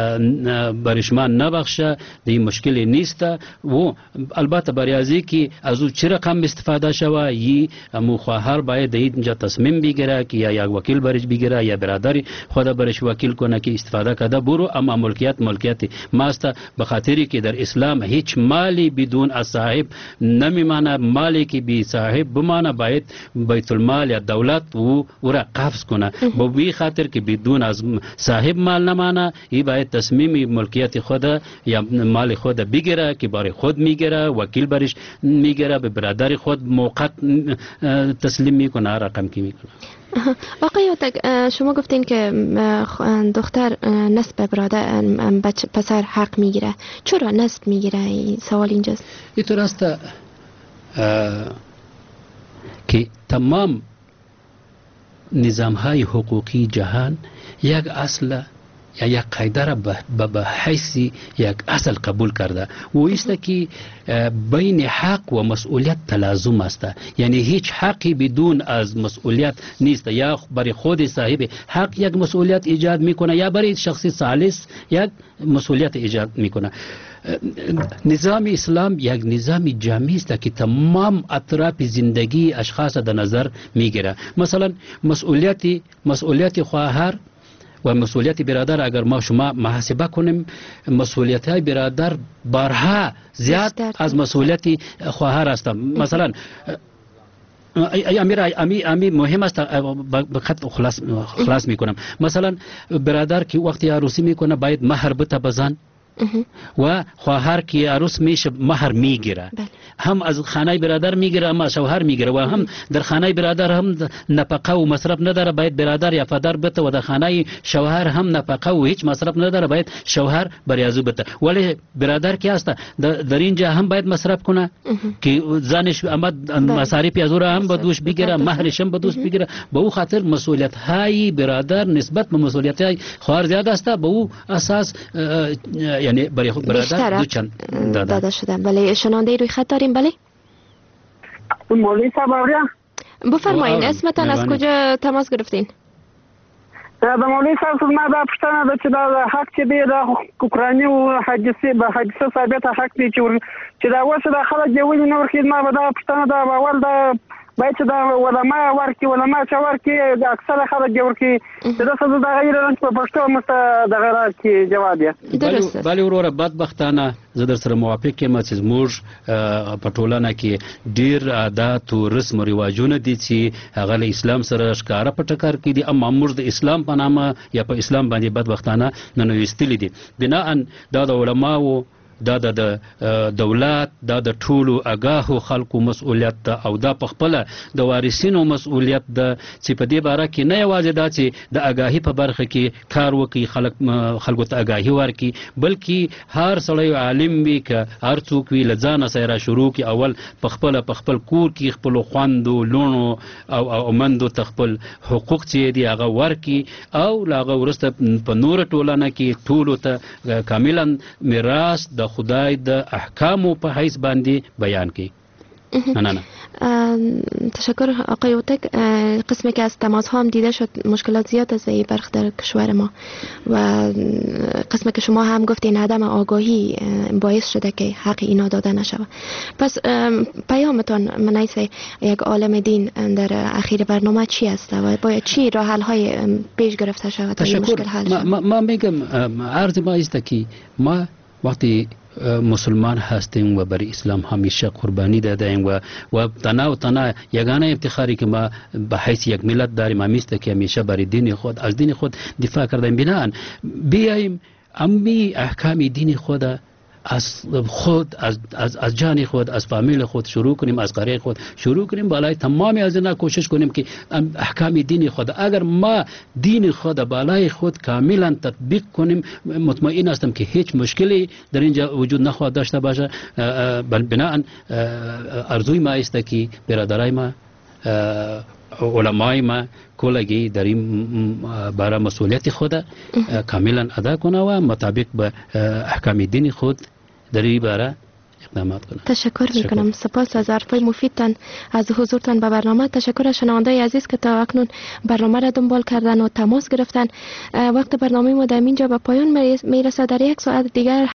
[SPEAKER 7] برش ما نبخشه دی مشکلی نیست. و البته بریازی که از او چه رقم استفاده شوه یی امو خواهر باید اینجا تصمیم بگیره که یا یک وکیل برش بگیره یا برادری خود برش وکیل کنه که استفاده کده برو. اما ملکیت ماست، به خاطری که در اسلام هیچ مالی بدون از صاحب نمیمانه. مالی که بی صاحب بمانه باید بیت المال یا دولت او را قبض کنه. به بی خاطر که بدون از صاحب مال نمانه، ای باید تصمیم ملکیت خود یا مال خود بگیره که برای خود میگیره، وکیل برش میگیره، به برادر خود موقت تسلیم میکنه، رقم کی میکنه.
[SPEAKER 5] آقای اوتک، شما گفتین که دختر نسب برادر پسر حق میگیره. چرا نسب میگیره؟ سوال اینجاست.
[SPEAKER 7] اینطور است که تمام نظام های حقوقی جهان یک اصل یا یک قاعده را به حیث یک اصل قبول کرده و است که بین حق و مسئولیت تلازم است. یعنی هیچ حقی بدون از مسئولیت نیست. یا برای خود صاحب حق یک مسئولیت ایجاد میکنه یا برای شخصی ثالث یک مسئولیت ایجاد میکنه. نظام اسلام یک نظام جامع است که تمام اطراف زندگی اشخاص در نظر میگیره. مثلا مسئولیت خواهر و مسئولیت برادر اگر ما شما محاسبه کنیم، مسئولیت های برادر بارها زیاد از مسئولیت خواهر است. مثلا امی مهم است، بخط خلاص میکنم. مثلا برادر که وقتی عروسی میکنه باید مهر بده بزن و خواهر که عروس میشه مهر میگیره. هم از خانه برادر میگیره اما شوهر میگیره و هم در خانه برادر هم نفقه و مصرف نداره، باید برادر یا پدر بده و در خانه شوهر هم نفقه و هیچ مصرف نداره، باید شوهر برای ازو بده. ولی برادر که هست در اینجا هم باید مصرف کنه که زنش آمد مصارف از او هم بدوش بگیره، مهرش هم بدوش بگیره. به او خاطر مسئولیت های برادر نسبت به مسئولیت های خواهر زیاد است. به او اساس یعنی برای خود برادر دو چند داده
[SPEAKER 5] شده. بله شنونده روی خط داریم. بله
[SPEAKER 13] مولوی صاحب آوریم؟
[SPEAKER 5] بفرمایین اسمتان از کجا تماس گرفتین؟
[SPEAKER 13] د مولوی صاحب ما دا پوښتنه ده چې دا حق چې دی د قرآني او حدیثه ثابت حق دی چې دا اوس د خلک دی ولې نه ورکوي. ما به دا پوښتنه ده اول دا باید چې دا علما ورکړي، علما چې ورکړي اکثره خلک دی ورکوي چې دا څه دغه ایران په پښتو مست دغه راکړي جواب یې.
[SPEAKER 7] بله وروره بدبختانه زه در سره موافق یم چې زموږ په ټولنه کې ډیر عادات او رسم او رواجونه دي چې هغه له اسلام سره ښکاره په ټکر کې دي، اما موږ د اسلام په نامه یا په اسلام باندې بدبختانه ننویستلي دي. بناء دا د علماو دا د دولت دا د ټولو آگاهو خلکو مسؤلیت ده او دا پخپله د وارثینو مسؤلیت ده چې په دې باره کې نه یوازې دا چې د آگاهي په برخه کې کار وکړي خلکو ته آگاهي ورکړي بلکې هر سړی عالم وي که هر څوک وي له ځانه سره شروع کړي اول پخپله په خپل کور کې خپلو خویندو لوڼو او مندو ته خپل حقوق چې دي هغه ورکړي او له هغه وروسته په نوره ټولنه کې ټولو ته کاملا میراث د خدای د احکامو په حیث باندې بیان کړي. نه
[SPEAKER 5] تشکر آقای اوتک. قسمی که از تماس ها هم دیده شد مشکلات زیاد از این برخ در کشور ما و قسمی که شما هم گفتین عدم آگاهی باعث شده که حق اینا داده نشود. پس پیامتان منیسه یک عالم دین در اخیر برنامه چی است و باید چی راه حل های پیش گرفته شود تا این مشکل حل شود؟
[SPEAKER 7] ما میگم عرض ما است که ما وقتی مسلمان هستیم و برای اسلام همیشه قربانی دادیم و تنها یگانه افتخاری که ما به حیث یک ملت داریم همیست که همیشه برای دین خود از دین خود دفاع کردیم. بنابراین بیاییم امی احکام دین خود از خود از جان خود از فامیل خود شروع کنیم از قریه خود شروع کنیم بالای تمام از اینا کوشش کنیم که احکام دین خود اگر ما دین خود بالای خود کاملا تطبیق کنیم مطمئن هستم که هیچ مشکلی در اینجا وجود نخواهد داشته باشه. بنابراین ارزوی ما است که برادرای ما علمای ما کلگی در این برای مسئولیت خود کاملا ادا کنه و مطابق به احکام دین خود در این باره اقدامات کنه.
[SPEAKER 5] تشکر میکنم. سپاس از حرفای مفیدتان از حضورتان به برنامه. تشکر از شنوندای عزیز که تا اکنون برنامه را دنبال کردن و تماس گرفتن. وقت برنامه ما در اینجا به پایان میرسه. در یک ساعت دیگر